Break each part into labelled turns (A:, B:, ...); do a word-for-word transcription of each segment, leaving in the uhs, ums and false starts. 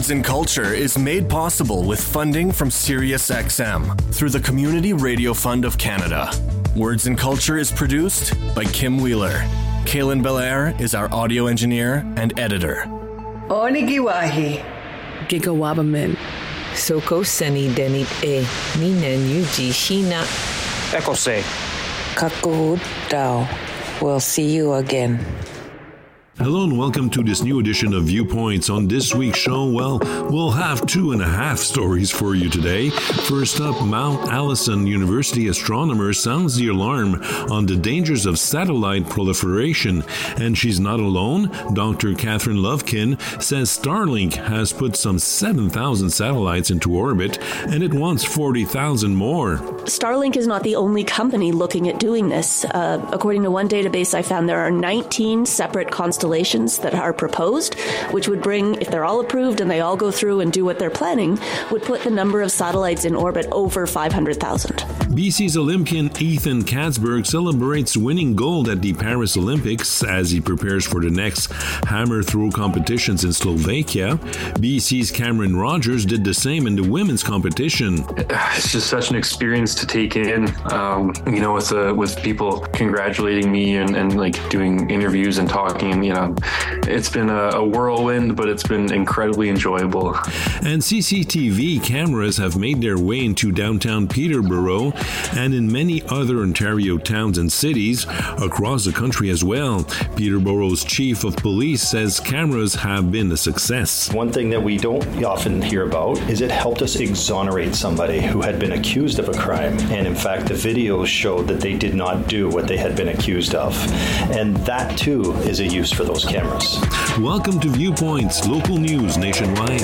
A: Words and Culture is made possible with funding from SiriusXM through the Community Radio Fund of Canada. Words and Culture is produced by Kim Wheeler. Kaylin Belair is our audio engineer and editor.
B: Onigiwahi.
C: Gigawabamin.
D: Soko Seni Denit E. Minen Yuji Shina.
E: Ekose.
F: Kakahut Dao. We'll see you again.
G: Hello and welcome to this new edition of Viewpoints. On this week's show, well, we'll have two and a half stories for you today. First up, Mount Allison University astronomer sounds the alarm on the dangers of satellite proliferation. And she's not alone. Doctor Catherine Lovekin says Starlink has put some seven thousand satellites into orbit, and it wants forty thousand more.
H: Starlink is not the only company looking at doing this. Uh, according to one database I found, there are nineteen separate constellations that are proposed, which would bring, if they're all approved and they all go through and do what they're planning, would put the number of satellites in orbit over five hundred thousand.
G: B C's Olympian Ethan Katzberg celebrates winning gold at the Paris Olympics as he prepares for the next hammer throw competitions in Slovakia. B C's Cameron Rogers did the same in the women's competition.
I: It's just such an experience to take in, um, you know, with uh, with people congratulating me and, and like doing interviews and talking, and, you know, it's been a, a whirlwind, but it's been incredibly enjoyable.
G: And C C T V cameras have made their way into downtown Peterborough and in many other Ontario towns and cities across the country as well. Peterborough's chief of police says cameras have been a success.
J: One thing that we don't often hear about is it helped us exonerate somebody who had been accused of a crime. And in fact, the videos showed that they did not do what they had been accused of. And that too is a use for those cameras.
G: Welcome to Viewpoints, local news nationwide.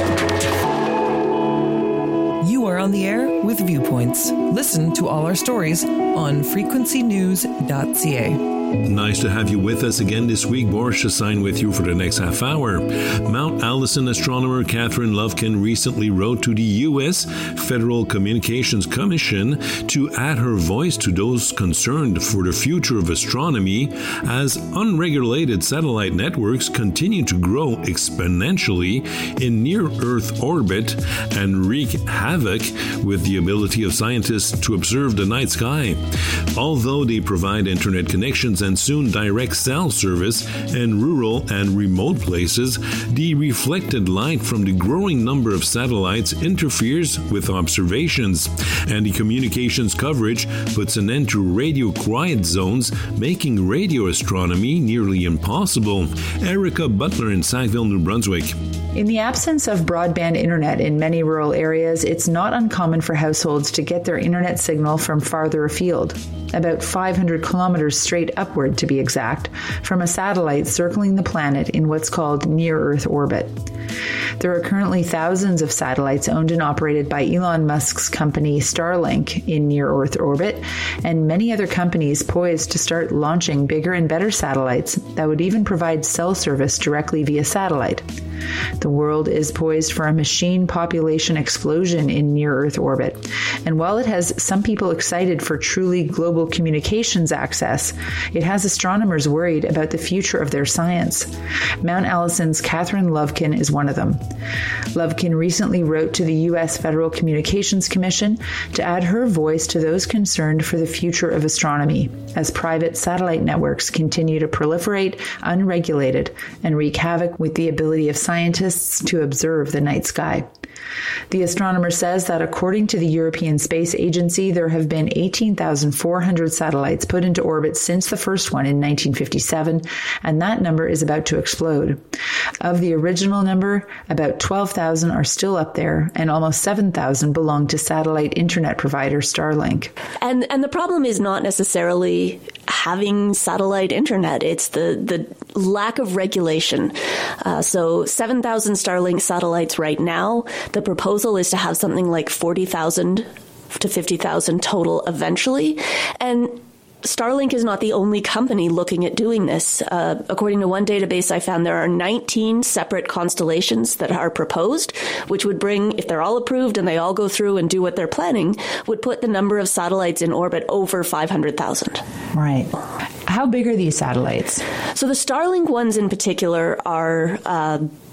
C: You are on the air with Viewpoints. Listen to all our stories on frequency news dot c a.
G: Nice to have you with us again this week. Boris Shasine with you for the next half hour. Mount Allison astronomer Catherine Lovekin recently wrote to the U S Federal Communications Commission to add her voice to those concerned for the future of astronomy as unregulated satellite networks continue to grow exponentially in near-Earth orbit and wreak havoc with the ability of scientists to observe the night sky. Although they provide internet connections and soon direct cell service in rural and remote places, the reflected light from the growing number of satellites interferes with observations, and the communications coverage puts an end to radio quiet zones, making radio astronomy nearly impossible. Erica Butler in Sackville, New Brunswick.
K: In the absence of broadband internet in many rural areas, it's not uncommon for households to get their internet signal from farther afield, about five hundred kilometers straight upward to be exact, from a satellite circling the planet in what's called near-Earth orbit. There are currently thousands of satellites owned and operated by Elon Musk's company Starlink in near-Earth orbit, and many other companies poised to start launching bigger and better satellites that would even provide cell service directly via satellite. The world is poised for a machine population explosion in near-Earth orbit, and while it has some people excited for truly global communications access, it has astronomers worried about the future of their science. Mount Allison's Catherine Lovekin is one of them. Lovekin recently wrote to the U S Federal Communications Commission to add her voice to those concerned for the future of astronomy, as private satellite networks continue to proliferate unregulated and wreak havoc with the ability of scientists to observe the night sky. The astronomer says that according to the European Space Agency, there have been eighteen thousand four hundred satellites put into orbit since the first one in nineteen fifty-seven, and that number is about to explode. Of the original number, about twelve thousand are still up there, and almost seven thousand belong to satellite internet provider Starlink.
H: And and the problem is not necessarily having satellite internet. It's the, the lack of regulation. Uh, so seven thousand Starlink satellites right now. The proposal is to have something like forty thousand to fifty thousand total eventually. And Starlink is not the only company looking at doing this. Uh, according to one database I found, there are nineteen separate constellations that are proposed, which would bring, if they're all approved and they all go through and do what they're planning, would put the number of satellites in orbit over five hundred thousand.
K: Right. How big are these satellites?
H: So the Starlink ones in particular are... Uh,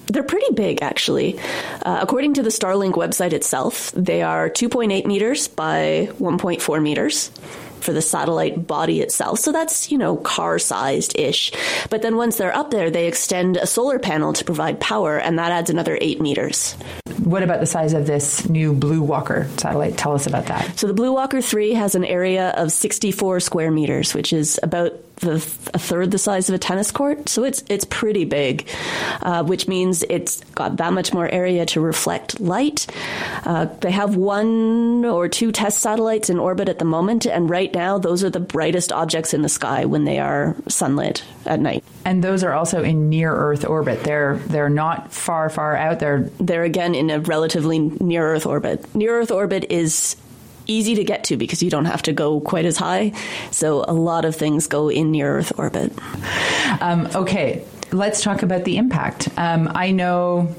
H: They're pretty big, actually. Uh, according to the Starlink website itself, they are two point eight meters by one point four meters for the satellite body itself. So that's, you know, car-sized-ish. But then once they're up there, they extend a solar panel to provide power, and that adds another eight meters.
K: What about the size of this new Blue Walker satellite? Tell us about that.
H: So the Blue Walker three has an area of sixty-four square meters, which is about the, a third the size of a tennis court. So it's it's pretty big, uh, which means it's got that much more area to reflect light. Uh, they have one or two test satellites in orbit at the moment, and right now those are the brightest objects in the sky when they are sunlit at night.
K: And those are also in near-Earth orbit. They're they're not far, far out. They're
H: they're again in a relatively near-Earth orbit. Near-Earth orbit is easy to get to because you don't have to go quite as high. So a lot of things go in near-Earth orbit.
K: Um, okay, let's talk about the impact. Um, I know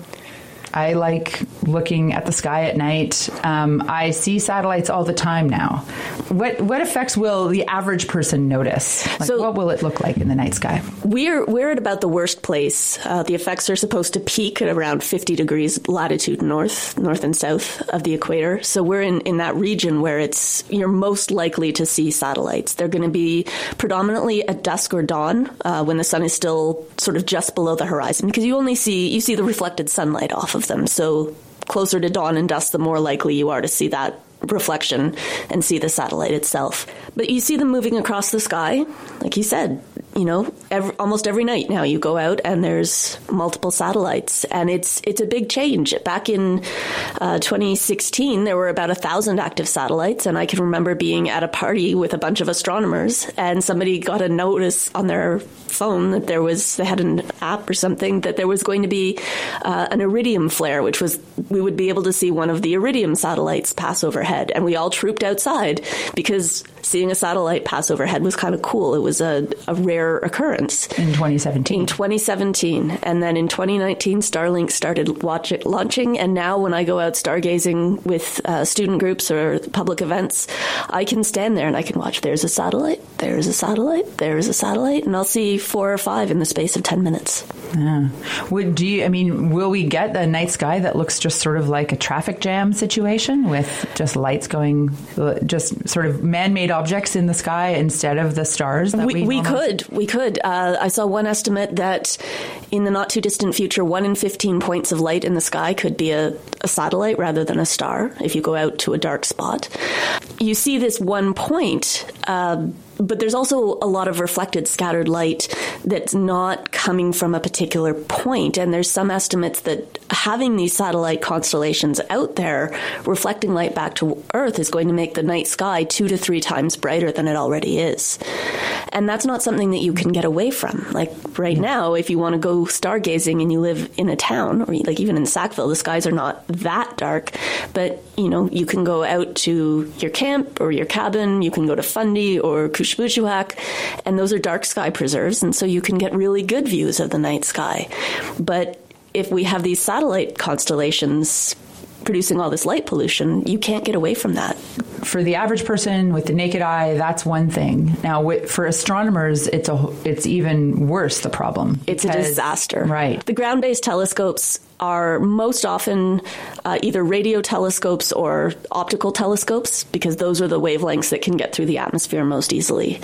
K: I like looking at the sky at night. Um, I see satellites all the time now. What what effects will the average person notice? Like, so, what will it look like in the night sky?
H: We're we're at about the worst place. Uh, the effects are supposed to peak at around fifty degrees latitude north, north and south of the equator. So we're in, in that region where it's you're most likely to see satellites. They're going to be predominantly at dusk or dawn uh, when the sun is still sort of just below the horizon, because you only see you see the reflected sunlight off of them. So closer to dawn and dusk, the more likely you are to see that reflection and see the satellite itself. But you see them moving across the sky, like you said, you know, every, almost every night now you go out and there's multiple satellites, and it's it's a big change. Back in uh, twenty sixteen, there were about a thousand active satellites, and I can remember being at a party with a bunch of astronomers, and somebody got a notice on their phone that there was, they had an app or something, that there was going to be uh, an iridium flare, which was, we would be able to see one of the iridium satellites pass overhead. And we all trooped outside because seeing a satellite pass overhead was kind of cool. It was a, a rare occurrence.
K: In twenty seventeen.
H: In twenty seventeen. And then in twenty nineteen, Starlink started watch it, launching. And now when I go out stargazing with uh, student groups or public events, I can stand there and I can watch. There's a satellite, there's a satellite, there's a satellite, and I'll see four or five in the space of ten minutes.
K: Yeah. Would do you, I mean, will we get a night sky that looks just sort of like a traffic jam situation with just lights going, just sort of man-made objects in the sky instead of the stars that we
H: We, we
K: almost...
H: could. We could. Uh, I saw one estimate that in the not too distant future, one in fifteen points of light in the sky could be a, a satellite rather than a star if you go out to a dark spot. You see this one point, uh, but there's also a lot of reflected scattered light that's not coming from a particular point. And there's some estimates that having these satellite constellations out there reflecting light back to Earth is going to make the night sky two to three times brighter than it already is. And that's not something that you can get away from. Like right now, if you want to go stargazing and you live in a town, or like even in Sackville, the skies are not that dark, but you know, you can go out to your camp or your cabin, you can go to Fundy or Kushbuchuak, and those are dark sky preserves, and so you can get really good views of the night sky. But if we have these satellite constellations producing all this light pollution, you can't get away from that.
K: For the average person with the naked eye, that's one thing. Now, for astronomers, it's a it's even worse, the problem.
H: It's a disaster.
K: Right.
H: The ground-based telescopes are most often uh, either radio telescopes or optical telescopes, because those are the wavelengths that can get through the atmosphere most easily.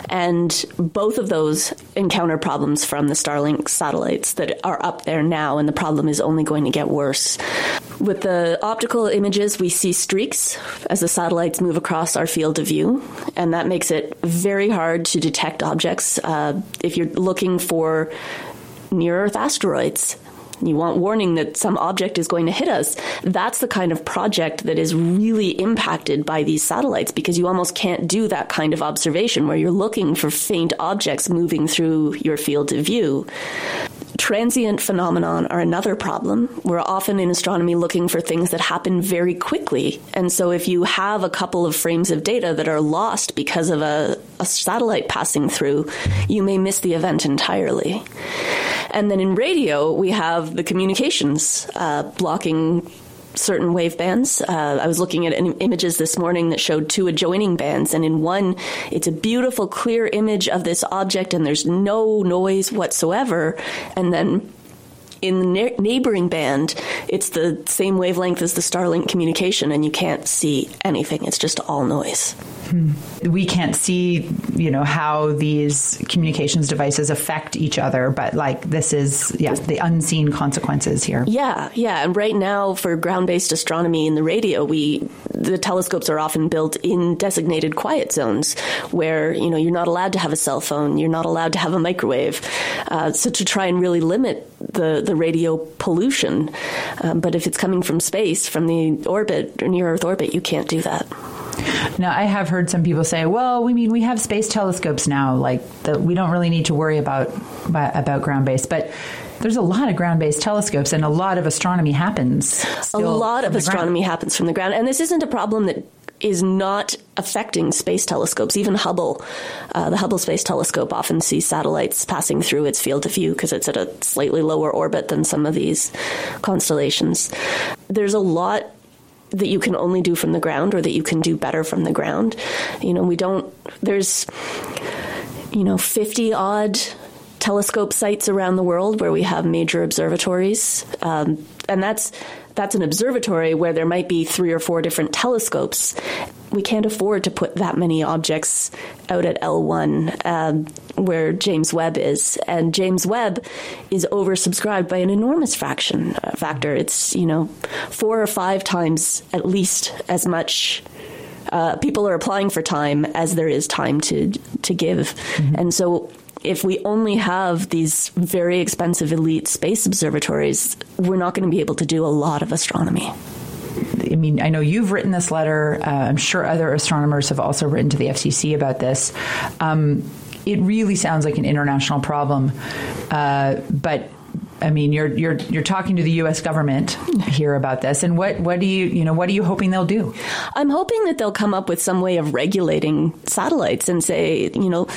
H: And both of those encounter problems from the Starlink satellites that are up there now, and the problem is only going to get worse. With the optical images, we see streaks as the satellites move across our field of view, and that makes it very hard to detect objects. Uh, if you're looking for near-Earth asteroids, you want warning that some object is going to hit us, that's the kind of project that is really impacted by these satellites, because you almost can't do that kind of observation where you're looking for faint objects moving through your field of view. Transient phenomenon are another problem. We're often in astronomy looking for things that happen very quickly. And so if you have a couple of frames of data that are lost because of a, a satellite passing through, you may miss the event entirely. And then in radio, we have the communications uh, blocking certain wave bands. Uh, I was looking at images this morning that showed two adjoining bands, and in one, it's a beautiful, clear image of this object, and there's no noise whatsoever. And then in the ne- neighboring band, it's the same wavelength as the Starlink communication, and you can't see anything. It's just all noise.
K: Hmm. We can't see, you know, how these communications devices affect each other, but like this is, yeah, the unseen consequences here.
H: Yeah, yeah. And right now for ground-based astronomy in the radio, we the telescopes are often built in designated quiet zones where, you know, you're not allowed to have a cell phone, you're not allowed to have a microwave. Uh, so to try and really limit the, the radio pollution. Um, but if it's coming from space, from the orbit, near Earth orbit, you can't do that.
K: Now, I have heard some people say, well, we mean we have space telescopes now, like that we don't really need to worry about about ground-based. But there's a lot of ground-based telescopes, and a lot of astronomy happens.
H: A lot of astronomy happens from the ground. And this isn't a problem that is not affecting space telescopes. Even Hubble, uh, the Hubble Space Telescope often sees satellites passing through its field of view because it's at a slightly lower orbit than some of these constellations. There's a lot that you can only do from the ground, or that you can do better from the ground. You know, we don't, there's, you know, fifty odd telescope sites around the world where we have major observatories. Um, and that's, that's an observatory where there might be three or four different telescopes. We can't afford to put that many objects out at L one, um, where James Webb is. And James Webb is oversubscribed by an enormous fraction uh, factor. It's, you know, four or five times at least as much uh, people are applying for time as there is time to to give. Mm-hmm. And so if we only have these very expensive elite space observatories, we're not going to be able to do a lot of astronomy.
K: I mean, I know you've written this letter. Uh, I'm sure other astronomers have also written to the F C C about this. Um, it really sounds like an international problem, uh, but I mean, you're you're you're talking to the U S government here about this, and what what do you you know what are you hoping they'll do?
H: I'm hoping that they'll come up with some way of regulating satellites and say, you know,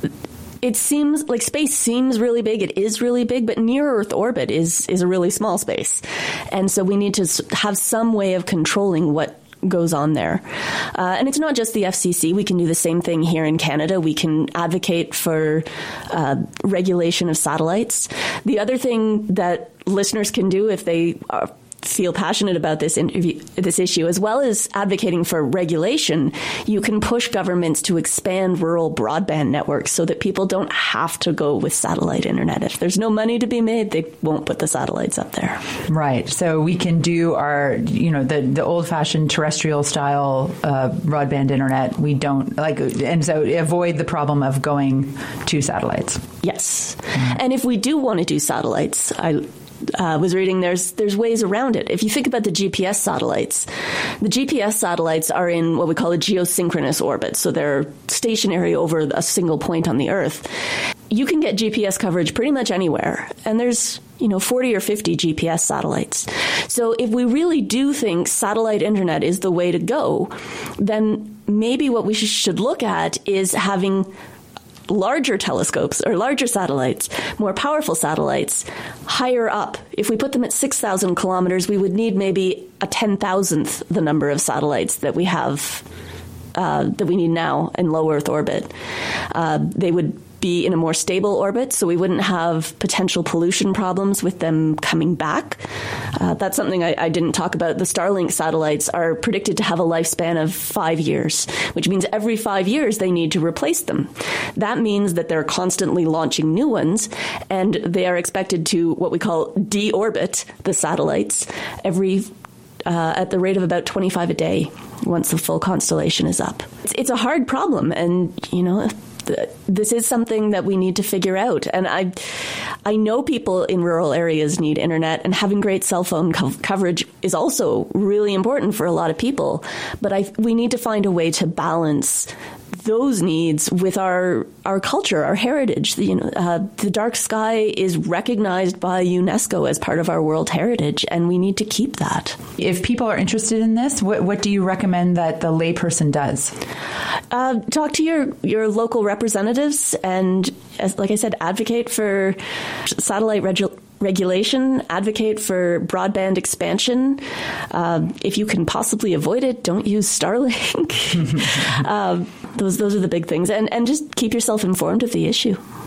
H: it seems like space seems really big. It is really big, but near Earth orbit is is a really small space. And so we need to have some way of controlling what goes on there. Uh, and it's not just the F C C. We can do the same thing here in Canada. We can advocate for uh, regulation of satellites. The other thing that listeners can do if they are feel passionate about this interview, this issue, as well as advocating for regulation, you can push governments to expand rural broadband networks so that people don't have to go with satellite internet. If there's no money to be made, they won't put the satellites up there.
K: Right. So we can do our, you know, the, the old-fashioned terrestrial style uh, broadband internet. We don't like, and so avoid the problem of going to satellites.
H: Yes. Mm-hmm. And if we do want to do satellites, I Uh, was reading there's there's ways around it. If you think about the G P S satellites, the G P S satellites are in what we call a geosynchronous orbit, so they're stationary over a single point on the Earth. You can get G P S coverage pretty much anywhere, and there's, you know, forty or fifty G P S satellites. So if we really do think satellite internet is the way to go, then maybe what we sh- should look at is having larger telescopes or larger satellites, more powerful satellites, higher up. If we put them at six thousand kilometers, we would need maybe a ten thousandth the number of satellites that we have, uh, that we need now in low Earth orbit. Uh, they would be in a more stable orbit, so we wouldn't have potential pollution problems with them coming back. Uh, that's something I, I didn't talk about. The Starlink satellites are predicted to have a lifespan of five years, which means every five years they need to replace them. That means that they're constantly launching new ones, and they are expected to what we call deorbit the satellites every uh, at the rate of about twenty-five a day once the full constellation is up. It's, it's a hard problem, and, you know, this is something that we need to figure out. And I I know people in rural areas need internet, and having great cell phone co- coverage is also really important for a lot of people. But I, we need to find a way to balance those needs with our our culture, our heritage. You know, uh, the dark sky is recognized by UNESCO as part of our World Heritage, and we need to keep that.
K: If people are interested in this, what, what do you recommend that the layperson does?
H: Uh, talk to your, your local representatives and, as, like I said, advocate for satellite regu- regulation, advocate for broadband expansion. Uh, if you can possibly avoid it, don't use Starlink. um, those those are the big things. And, and just keep yourself informed of the issue.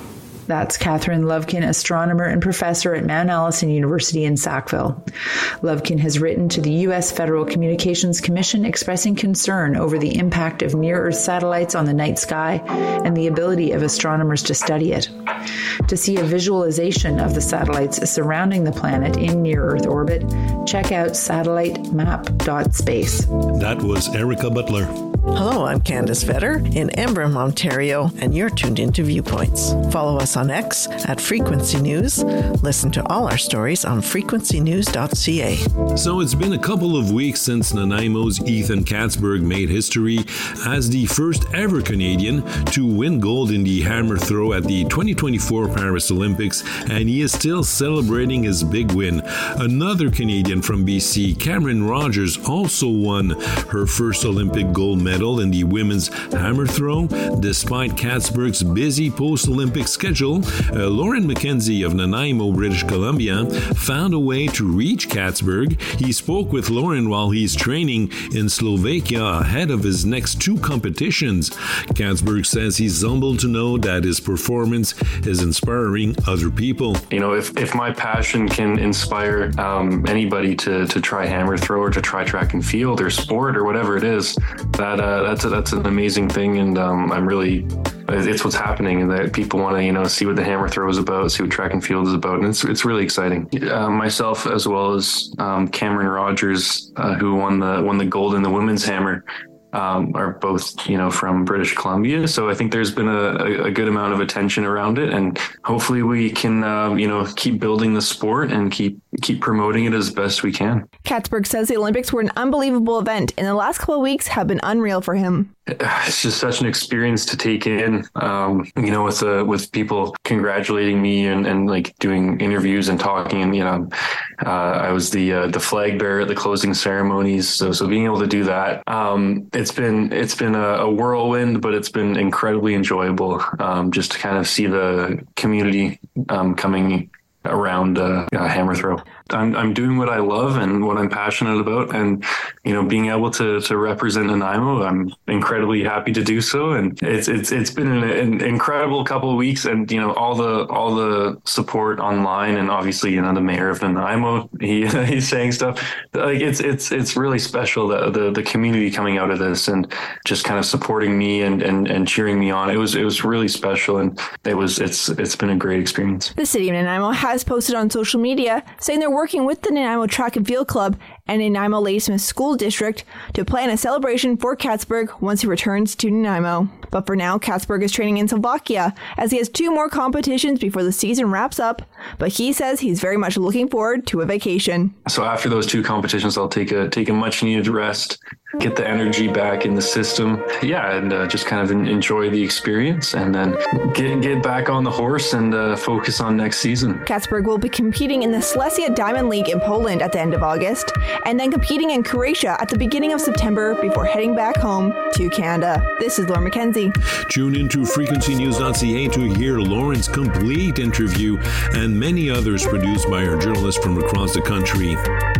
K: That's Catherine Lovekin, astronomer and professor at Mount Allison University in Sackville. Lovekin has written to the U S Federal Communications Commission expressing concern over the impact of near-Earth satellites on the night sky and the ability of astronomers to study it. To see a visualization of the satellites surrounding the planet in near-Earth orbit, check out satellite map dot space.
G: That was Erica Butler.
E: Hello, I'm Candace Vetter in Embrun, Ontario, and you're tuned into Viewpoints. Follow us on X at Frequency News. Listen to all our stories on frequency news dot c a.
G: So it's been a couple of weeks since Nanaimo's Ethan Katzberg made history as the first ever Canadian to win gold in the hammer throw at the twenty twenty-four Paris Olympics, and he is still celebrating his big win. Another Canadian from B C, Cameron Rogers, also won her first Olympic gold medal in the women's hammer throw. Despite Katzberg's busy post-Olympic schedule, uh, Lauren McKenzie of Nanaimo, British Columbia, found a way to reach Katzberg. He spoke with Lauren while he's training in Slovakia ahead of his next two competitions. Katzberg says he's humbled to know that his performance is inspiring other people.
I: You know, if, if my passion can inspire um, anybody to, to try hammer throw or to try track and field or sport or whatever it is, that uh, that's a, that's an amazing thing, and um, I'm really it's what's happening, and that people want to you know see what the hammer throw is about, see what track and field is about, and it's it's really exciting. Uh, myself as well as um, Cameron Rogers, uh, who won the won the gold in the women's hammer. Um, are both, you know, from British Columbia. So I think there's been a, a good amount of attention around it, and hopefully we can, uh, you know, keep building the sport and keep keep promoting it as best we can.
L: Katzberg says the Olympics were an unbelievable event, and the last couple of weeks have been unreal for him.
I: It's just such an experience to take in, um, you know, with uh, with people congratulating me and, and like doing interviews and talking. And, you know, uh, I was the uh, the flag bearer at the closing ceremonies. So so being able to do that, um, it's been it's been a, a whirlwind, but it's been incredibly enjoyable um, just to kind of see the community um, coming around uh, uh, hammer throw. I'm I'm doing what I love and what I'm passionate about, and you know, being able to to represent Nanaimo, I'm incredibly happy to do so. And it's it's it's been an, an incredible couple of weeks, and you know, all the all the support online, and obviously, you know, the mayor of Nanaimo, he he's saying stuff like it's it's it's really special, the the the community coming out of this and just kind of supporting me and and and cheering me on. It was it was really special, and it was it's it's been a great experience.
L: The city of Nanaimo has posted on social media saying they're working with the Nanaimo Track and Field Club and Nanaimo Ladysmith School District to plan a celebration for Katzberg once he returns to Nanaimo. But for now, Katzberg is training in Slovakia as he has two more competitions before the season wraps up. But he says he's very much looking forward to a vacation.
I: So after those two competitions, I'll take a take a much needed rest, get the energy back in the system. Yeah, and uh, just kind of enjoy the experience, and then get get back on the horse and uh, focus on next season.
L: Katzberg will be competing in the Silesia Diamond League in Poland at the end of August, and then competing in Croatia at the beginning of September before heading back home to Canada. This is Lauren McKenzie.
G: Tune into frequency news dot c a to hear Lauren's complete interview and many others produced by our journalists from across the country.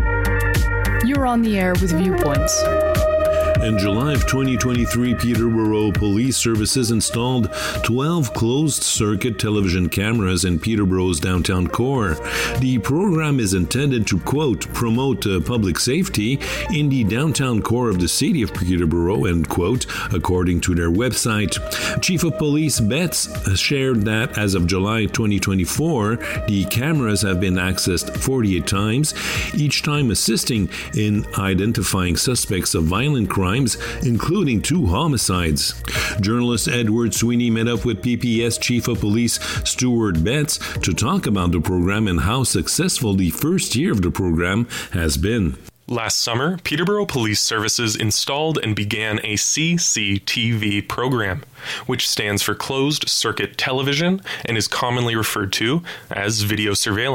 M: You're on the air with Viewpoints.
G: In July of twenty twenty-three, Peterborough Police Services installed twelve closed-circuit television cameras in Peterborough's downtown core. The program is intended to, quote, promote uh, public safety in the downtown core of the city of Peterborough, end quote, according to their website. Chief of Police Betts shared that as of July twenty twenty-four, the cameras have been accessed forty-eight times, each time assisting in identifying suspects of violent crime, including two homicides. Journalist Edward Sweeney met up with P P S Chief of Police Stuart Betts to talk about the program and how successful the first year of the program has been.
N: Last summer, Peterborough Police Services installed and began a C C T V program, which stands for Closed Circuit Television and is commonly referred to as video surveillance.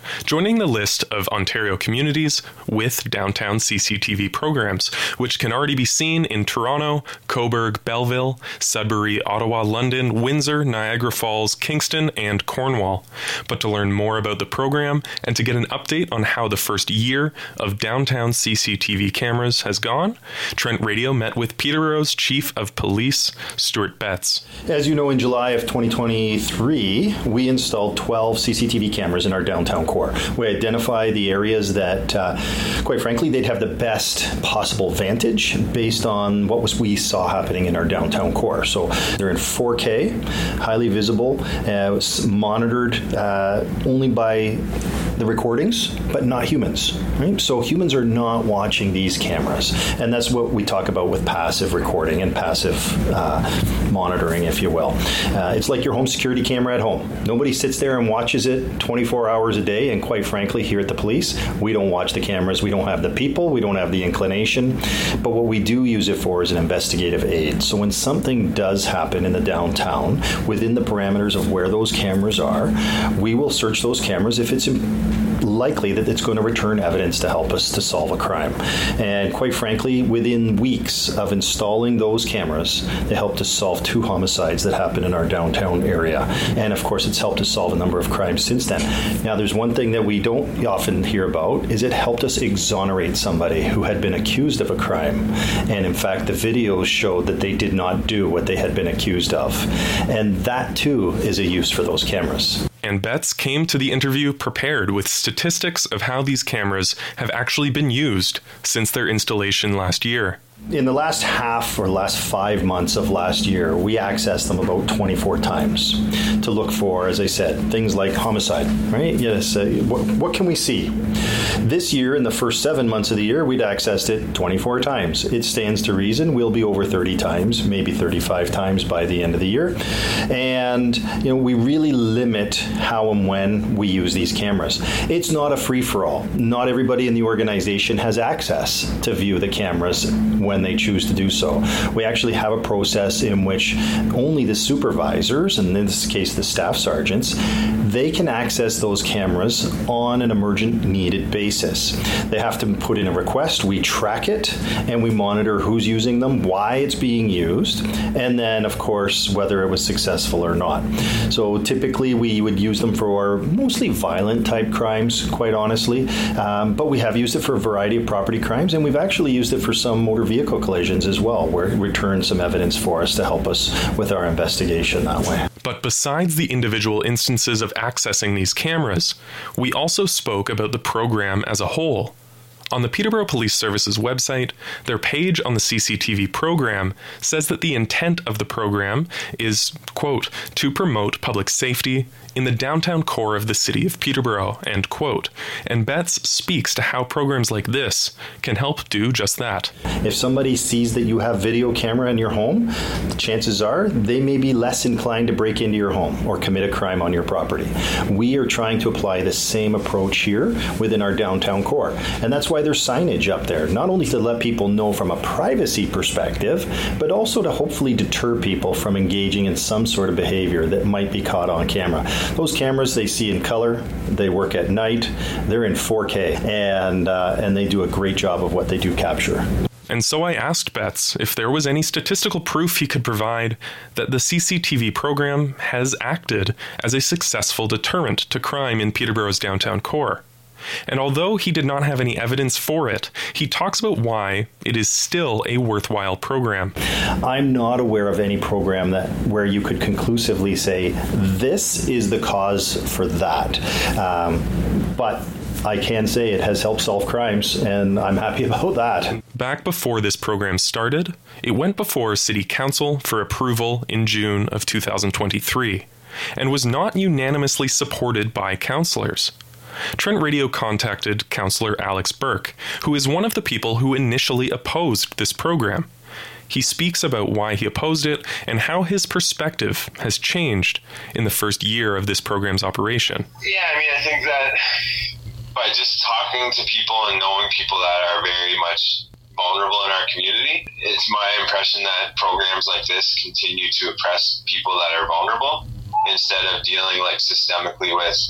N: joining the list of Ontario communities with downtown C C T V programs, which can already be seen in Toronto, Cobourg, Belleville, Sudbury, Ottawa, London, Windsor, Niagara Falls, Kingston, and Cornwall. But to learn more about the program and to get an update on how the first year of downtown C C T V cameras has gone, Trent Radio met with Peterborough's Chief of Police, Stuart Betts.
J: As you know, in July of twenty twenty-three, we installed twelve C C T V cameras in our downtown core. We identify the areas that, uh, quite frankly, they'd have the best possible vantage based on what was we saw happening in our downtown core. So they're in four K, highly visible, uh, monitored uh, only by the recordings, but not humans. Right? So humans are not watching these cameras, and that's what we talk about with passive recording and passive uh, monitoring, if you will. Uh, it's like your home security camera at home. Nobody sits there and watches it twenty-four hours a day, and quite frankly, here at the police, we don't watch the cameras. We don't have the people. We don't have the inclination. But what we do use it for is an investigative aid. So when something does happen in the downtown, within the parameters of where those cameras are, we will search those cameras if it's likely that it's going to return evidence to help us to solve a crime. And quite frankly, within weeks of installing those cameras, they helped us solve two homicides that happened in our downtown area. And of course, it's helped us solve a number of crimes since then. Now, there's one thing that we don't often hear about, is it helped us exonerate somebody who had been accused of a crime. And in fact, the videos showed that they did not do what they had been accused of. And that too is a use for those cameras.
N: And Betts came to the interview prepared with statistics of how these cameras have actually been used since their installation last year.
J: In the last half or last five months of last year, we accessed them about twenty-four times to look for, as I said, things like homicide, right? Yes, uh, what, what can we see? This year, in the first seven months of the year, we'd accessed it twenty-four times. It stands to reason we'll be over thirty times, maybe thirty-five times by the end of the year. And, you know, we really limit how and when we use these cameras. It's not a free-for-all. Not everybody in the organization has access to view the cameras when they choose to do so. We actually have a process in which only the supervisors, and in this case the staff sergeants, they can access those cameras on an emergent needed basis. They have to put in a request, we track it, and we monitor who's using them, why it's being used, and then of course whether it was successful or not. So typically we would use them for mostly violent type crimes, quite honestly, um, but we have used it for a variety of property crimes, and we've actually used it for some motor vehicle collisions as well, where it returned some evidence for us to help us with our investigation that way.
N: But besides the individual instances of accessing these cameras, we also spoke about the program as a whole. On the Peterborough Police Services website, their page on the C C T V program says that the intent of the program is, quote, to promote public safety in the downtown core of the city of Peterborough, end quote. And Betts speaks to how programs like this can help do just that.
J: If somebody sees that you have video camera in your home, chances are they may be less inclined to break into your home or commit a crime on your property. We are trying to apply the same approach here within our downtown core. And that's why there's signage up there, not only to let people know from a privacy perspective, but also to hopefully deter people from engaging in some sort of behavior that might be caught on camera. Those cameras, they see in color, they work at night, they're in four K, and uh, and they do a great job of what they do capture.
N: And so I asked Betts if there was any statistical proof he could provide that the C C T V program has acted as a successful deterrent to crime in Peterborough's downtown core. And although he did not have any evidence for it, he talks about why it is still a worthwhile program.
J: I'm not aware of any program that where you could conclusively say this is the cause for that. Um, but I can say it has helped solve crimes, and I'm happy about that.
N: Back before this program started, it went before City Council for approval in June of two thousand twenty-three, and was not unanimously supported by councillors. Trent Radio contacted Councillor Alex Burke, who is one of the people who initially opposed this program. He speaks about why he opposed it and how his perspective has changed in the first year of this program's operation.
O: Yeah, I mean, I think that by just talking to people and knowing people that are very much vulnerable in our community, it's my impression that programs like this continue to oppress people that are vulnerable instead of dealing like systemically with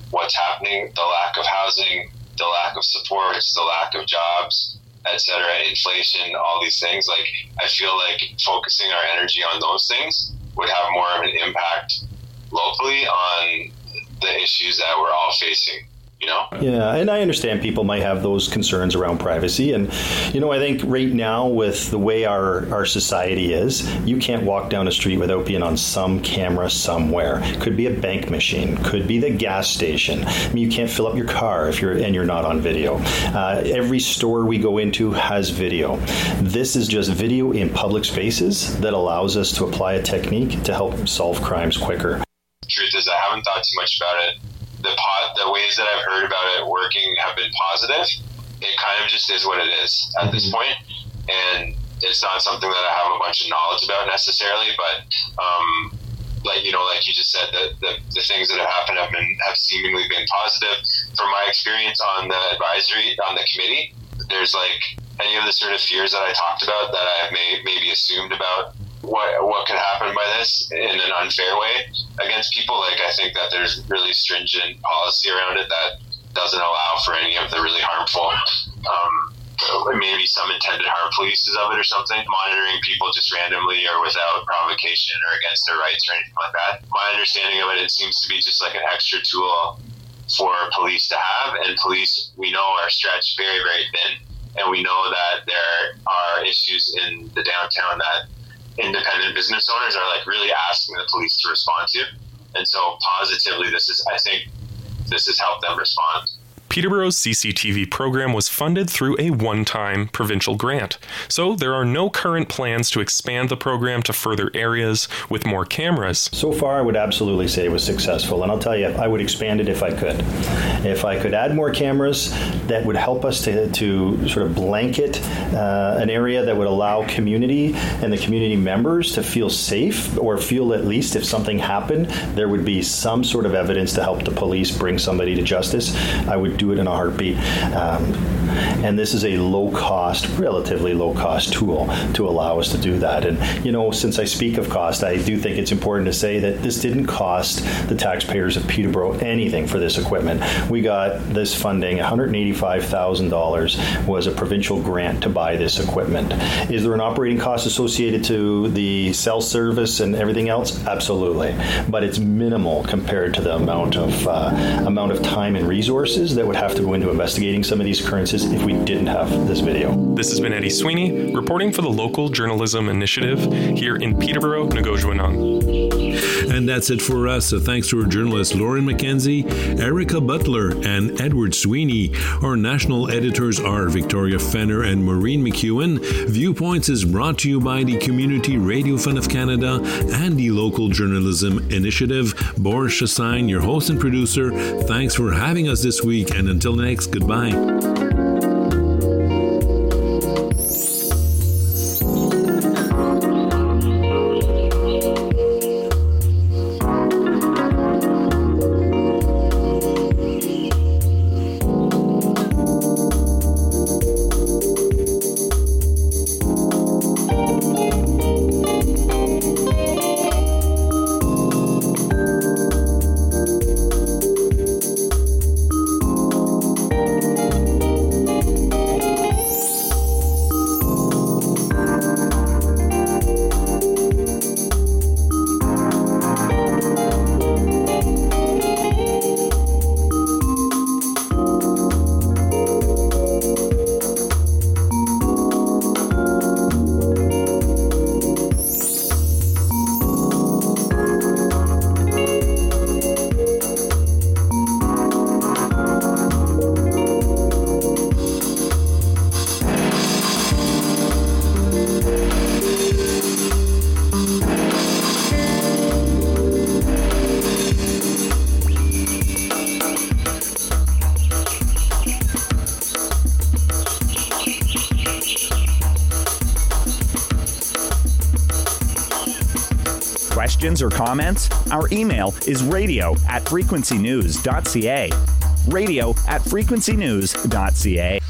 O: what's happening, the lack of housing, the lack of supports, the lack of jobs, et cetera, inflation, all these things. Like, I feel like focusing our energy on those things would have more of an impact locally on the issues that we're all facing. You know?
J: Yeah, and I understand people might have those concerns around privacy. And, you know, I think right now with the way our, our society is, you can't walk down a street without being on some camera somewhere. Could be a bank machine, could be the gas station. I mean, you can't fill up your car if you're and you're not on video. Uh, every store we go into has video. This is just video in public spaces that allows us to apply a technique to help solve crimes quicker.
O: The truth is, I haven't thought too much about it. The pot, the ways that I've heard about it working have been positive. It kind of just is what it is at this point, and it's not something that I have a bunch of knowledge about necessarily. But um, like you know, like you just said, the, the the things that have happened have been have seemingly been positive. From my experience on the advisory on the committee, there's like any of the sort of fears that I talked about that I may maybe assumed about what what could happen by this in an unfair way against people. Like, I think that there's really stringent policy around it that doesn't allow for any of the really harmful, um, maybe some intended harmful uses of it or something. Monitoring people just randomly or without provocation or against their rights or anything like that. My understanding of it, it seems to be just like an extra tool for police to have, and police, we know, are stretched very, very thin, and we know that there are issues in the downtown that independent business owners are like really asking the police to respond to. And so positively, this is, I think this has helped them respond.
N: Peterborough's C C T V program was funded through a one-time provincial grant, so there are no current plans to expand the program to further areas with more cameras.
J: So far, I would absolutely say it was successful, and I'll tell you, I would expand it if I could. If I could add more cameras, that would help us to, to sort of blanket uh, an area that would allow community and the community members to feel safe, or feel at least if something happened, there would be some sort of evidence to help the police bring somebody to justice. I would do it in a heartbeat. Um, and this is a low-cost, relatively low-cost tool to allow us to do that. And, you know, since I speak of cost, I do think it's important to say that this didn't cost the taxpayers of Peterborough anything for this equipment. We got this funding, one hundred eighty-five thousand dollars was a provincial grant to buy this equipment. Is there an operating cost associated to the cell service and everything else? Absolutely. But it's minimal compared to the amount of uh, amount of time and resources that would have to go into investigating some of these occurrences if we didn't have this video.
N: This has been Eddie Sweeney, reporting for the Local Journalism Initiative here in Peterborough, Nagojwanong.
G: And that's it for us. So thanks to our journalists Lauren McKenzie, Erica Butler, and Edward Sweeney. Our national editors are Victoria Fenner and Maureen McEwen. Viewpoints is brought to you by the Community Radio Fund of Canada and the Local Journalism Initiative. Boris Chassagne, your host and producer. Thanks for having us this week, and until next, goodbye.
P: Questions or comments? Our email is radio at frequency news dot c a. Radio at frequency news dot c a.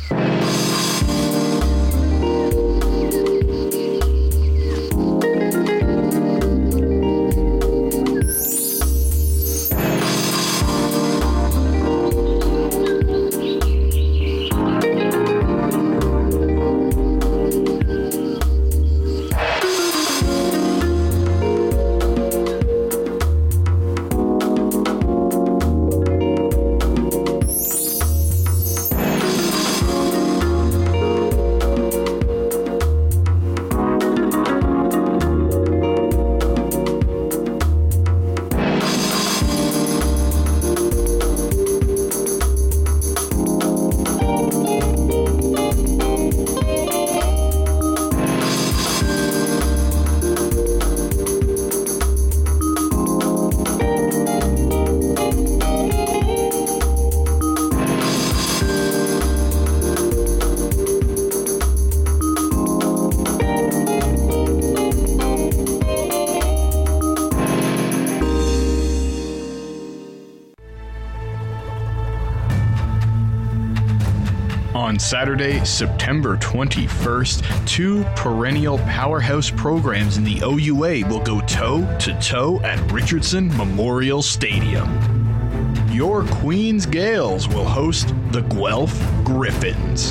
Q: On Saturday, September twenty-first, two perennial powerhouse programs in the O U A will go toe-to-toe at Richardson Memorial Stadium. Your Queens Gales will host the Guelph Griffins.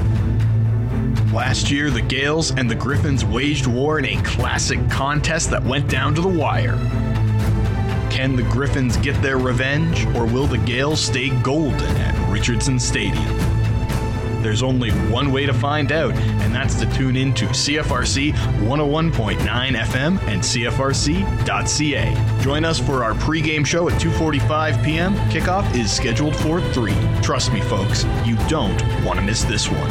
Q: Last year, the Gales and the Griffins waged war in a classic contest that went down to the wire. Can the Griffins get their revenge, or will the Gales stay golden at Richardson Stadium? There's only one way to find out, and that's to tune in to C F R C one oh one point nine F M and C F R C dot C A. Join us for our pregame show at two forty-five p.m. Kickoff is scheduled for three. Trust me, folks, you don't want to miss this one.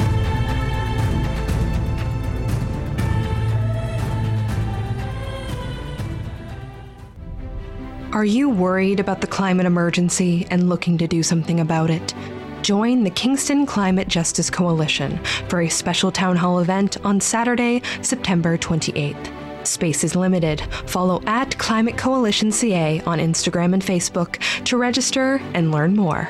R: Are you worried about the climate emergency and looking to do something about it? Join the Kingston Climate Justice Coalition for a special town hall event on Saturday, September twenty-eighth. Space is limited. Follow at Climate Coalition C A on Instagram and Facebook to register and learn more.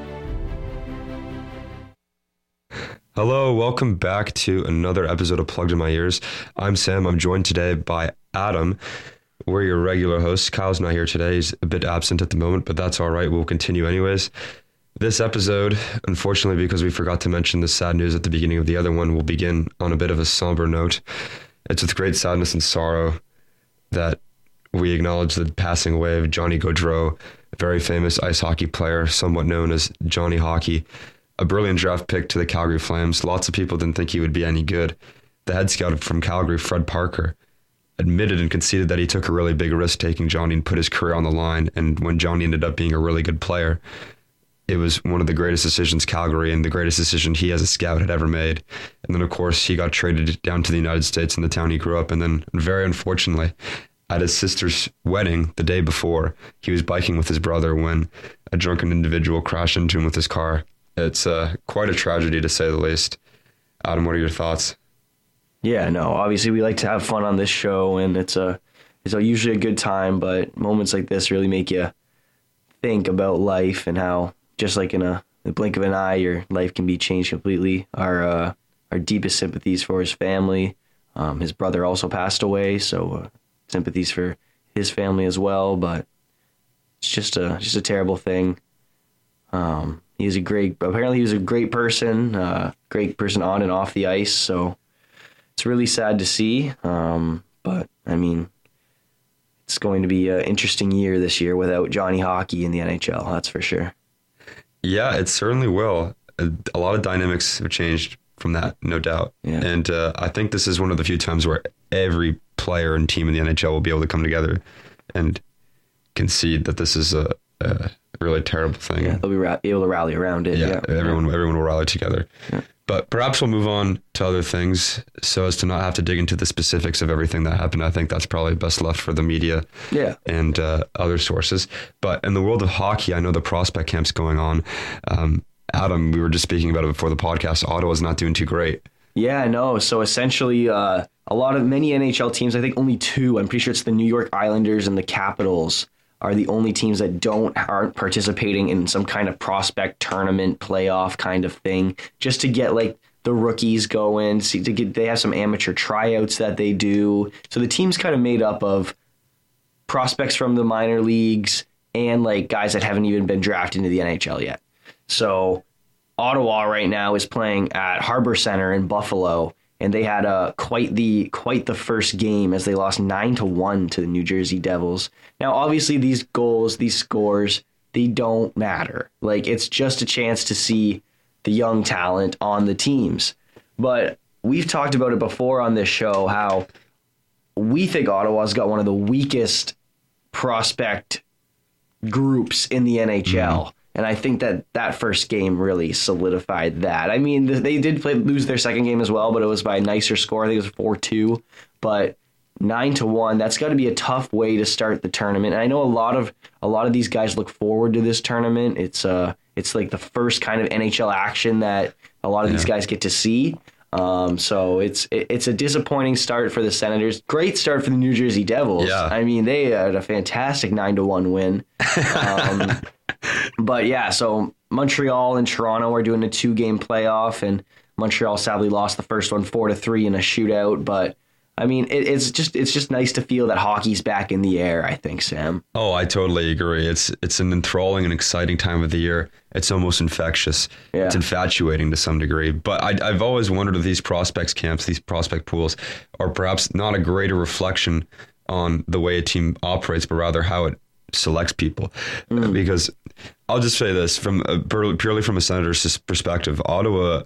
S: Hello, welcome back to another episode of Plugged in My Ears. I'm Sam. I'm joined today by Adam. We're your regular hosts. Kyle's not here today. He's a bit absent at the moment, but that's all right. We'll continue anyways. This episode, unfortunately, because we forgot to mention the sad news at the beginning of the other one, will begin on a bit of a somber note. It's with great sadness and sorrow that we acknowledge the passing away of Johnny Gaudreau, a very famous ice hockey player, somewhat known as Johnny Hockey, a brilliant draft pick to the Calgary Flames. Lots of people didn't think he would be any good. The head scout from Calgary, Fred Parker, admitted and conceded that he took a really big risk taking Johnny and put his career on the line. And when Johnny ended up being a really good player, it was one of the greatest decisions Calgary and the greatest decision he as a scout had ever made. And then, of course, he got traded down to the United States in the town he grew up. And then, very unfortunately, at his sister's wedding the day before, he was biking with his brother when a drunken individual crashed into him with his car. It's uh, quite a tragedy, to say the least. Adam, what are your thoughts?
T: Yeah, no, obviously we like to have fun on this show, and it's a it's a usually a good time, but moments like this really make you think about life and how, just like in a the blink of an eye, your life can be changed completely. Our uh, our deepest sympathies for his family. Um, his brother also passed away, so uh, sympathies for his family as well. But it's just a just a terrible thing. Um, he was a great. Apparently, he was a great person. Uh, great person on and off the ice. So it's really sad to see. Um, but I mean, it's going to be an interesting year this year without Johnny Hockey in the N H L. That's for sure.
S: Yeah, it certainly will. A, a lot of dynamics have changed from that, no doubt. Yeah. And uh, I think this is one of the few times where every player and team in the N H L will be able to come together and concede that this is a, a really terrible thing.
T: Yeah, they'll be ra- able to rally around it.
S: Yeah,
T: yeah.
S: everyone yeah. everyone will rally together. Yeah. But perhaps we'll move on to other things so as to not have to dig into the specifics of everything that happened. I think that's probably best left for the media
T: yeah.
S: and uh, other sources. But in the world of hockey, I know the prospect camp's going on. Um, Adam, we were just speaking about it before the podcast. Ottawa's not doing too great.
T: Yeah, no. So essentially, uh, a lot of many N H L teams, I think only two, I'm pretty sure it's the New York Islanders and the Capitals, are the only teams that don't aren't participating in some kind of prospect tournament playoff kind of thing, just to get like the rookies going. See, to get they have some amateur tryouts that they do. So the team's kind of made up of prospects from the minor leagues and like guys that haven't even been drafted into the N H L yet. So Ottawa right now is playing at Harbor Center in Buffalo, and they had a quite the quite the first game as they lost nine to one to the New Jersey Devils. Now, obviously, these goals, these scores, they don't matter. Like, it's just a chance to see the young talent on the teams. But we've talked about it before on this show, how we think Ottawa's got one of the weakest prospect groups in the N H L. Mm-hmm. And I think that that first game really solidified that. I mean, they did play, lose their second game as well, but it was by a nicer score. I think it was four two. But nine to one, that's got to be a tough way to start the tournament. And I know a lot of a lot of these guys look forward to this tournament. It's uh it's like the first kind of N H L action that a lot of yeah. these guys get to see. Um, so it's it, it's a disappointing start for the Senators. Great start for the New Jersey Devils.
S: Yeah.
T: I mean, they had a fantastic nine to one win. Um, but yeah, so Montreal and Toronto are doing a two-game playoff, and Montreal sadly lost the first one four to three in a shootout. But I mean, it, it's just it's just nice to feel that hockey's back in the air, I think, Sam.
S: Oh, I totally agree. It's it's an enthralling and exciting time of the year. It's almost infectious.
T: Yeah.
S: It's infatuating to some degree. But I, I've always wondered if these prospects camps, these prospect pools, are perhaps not a greater reflection on the way a team operates, but rather how it selects people. Mm. Because I'll just say this, from a, purely from a Senators' perspective, Ottawa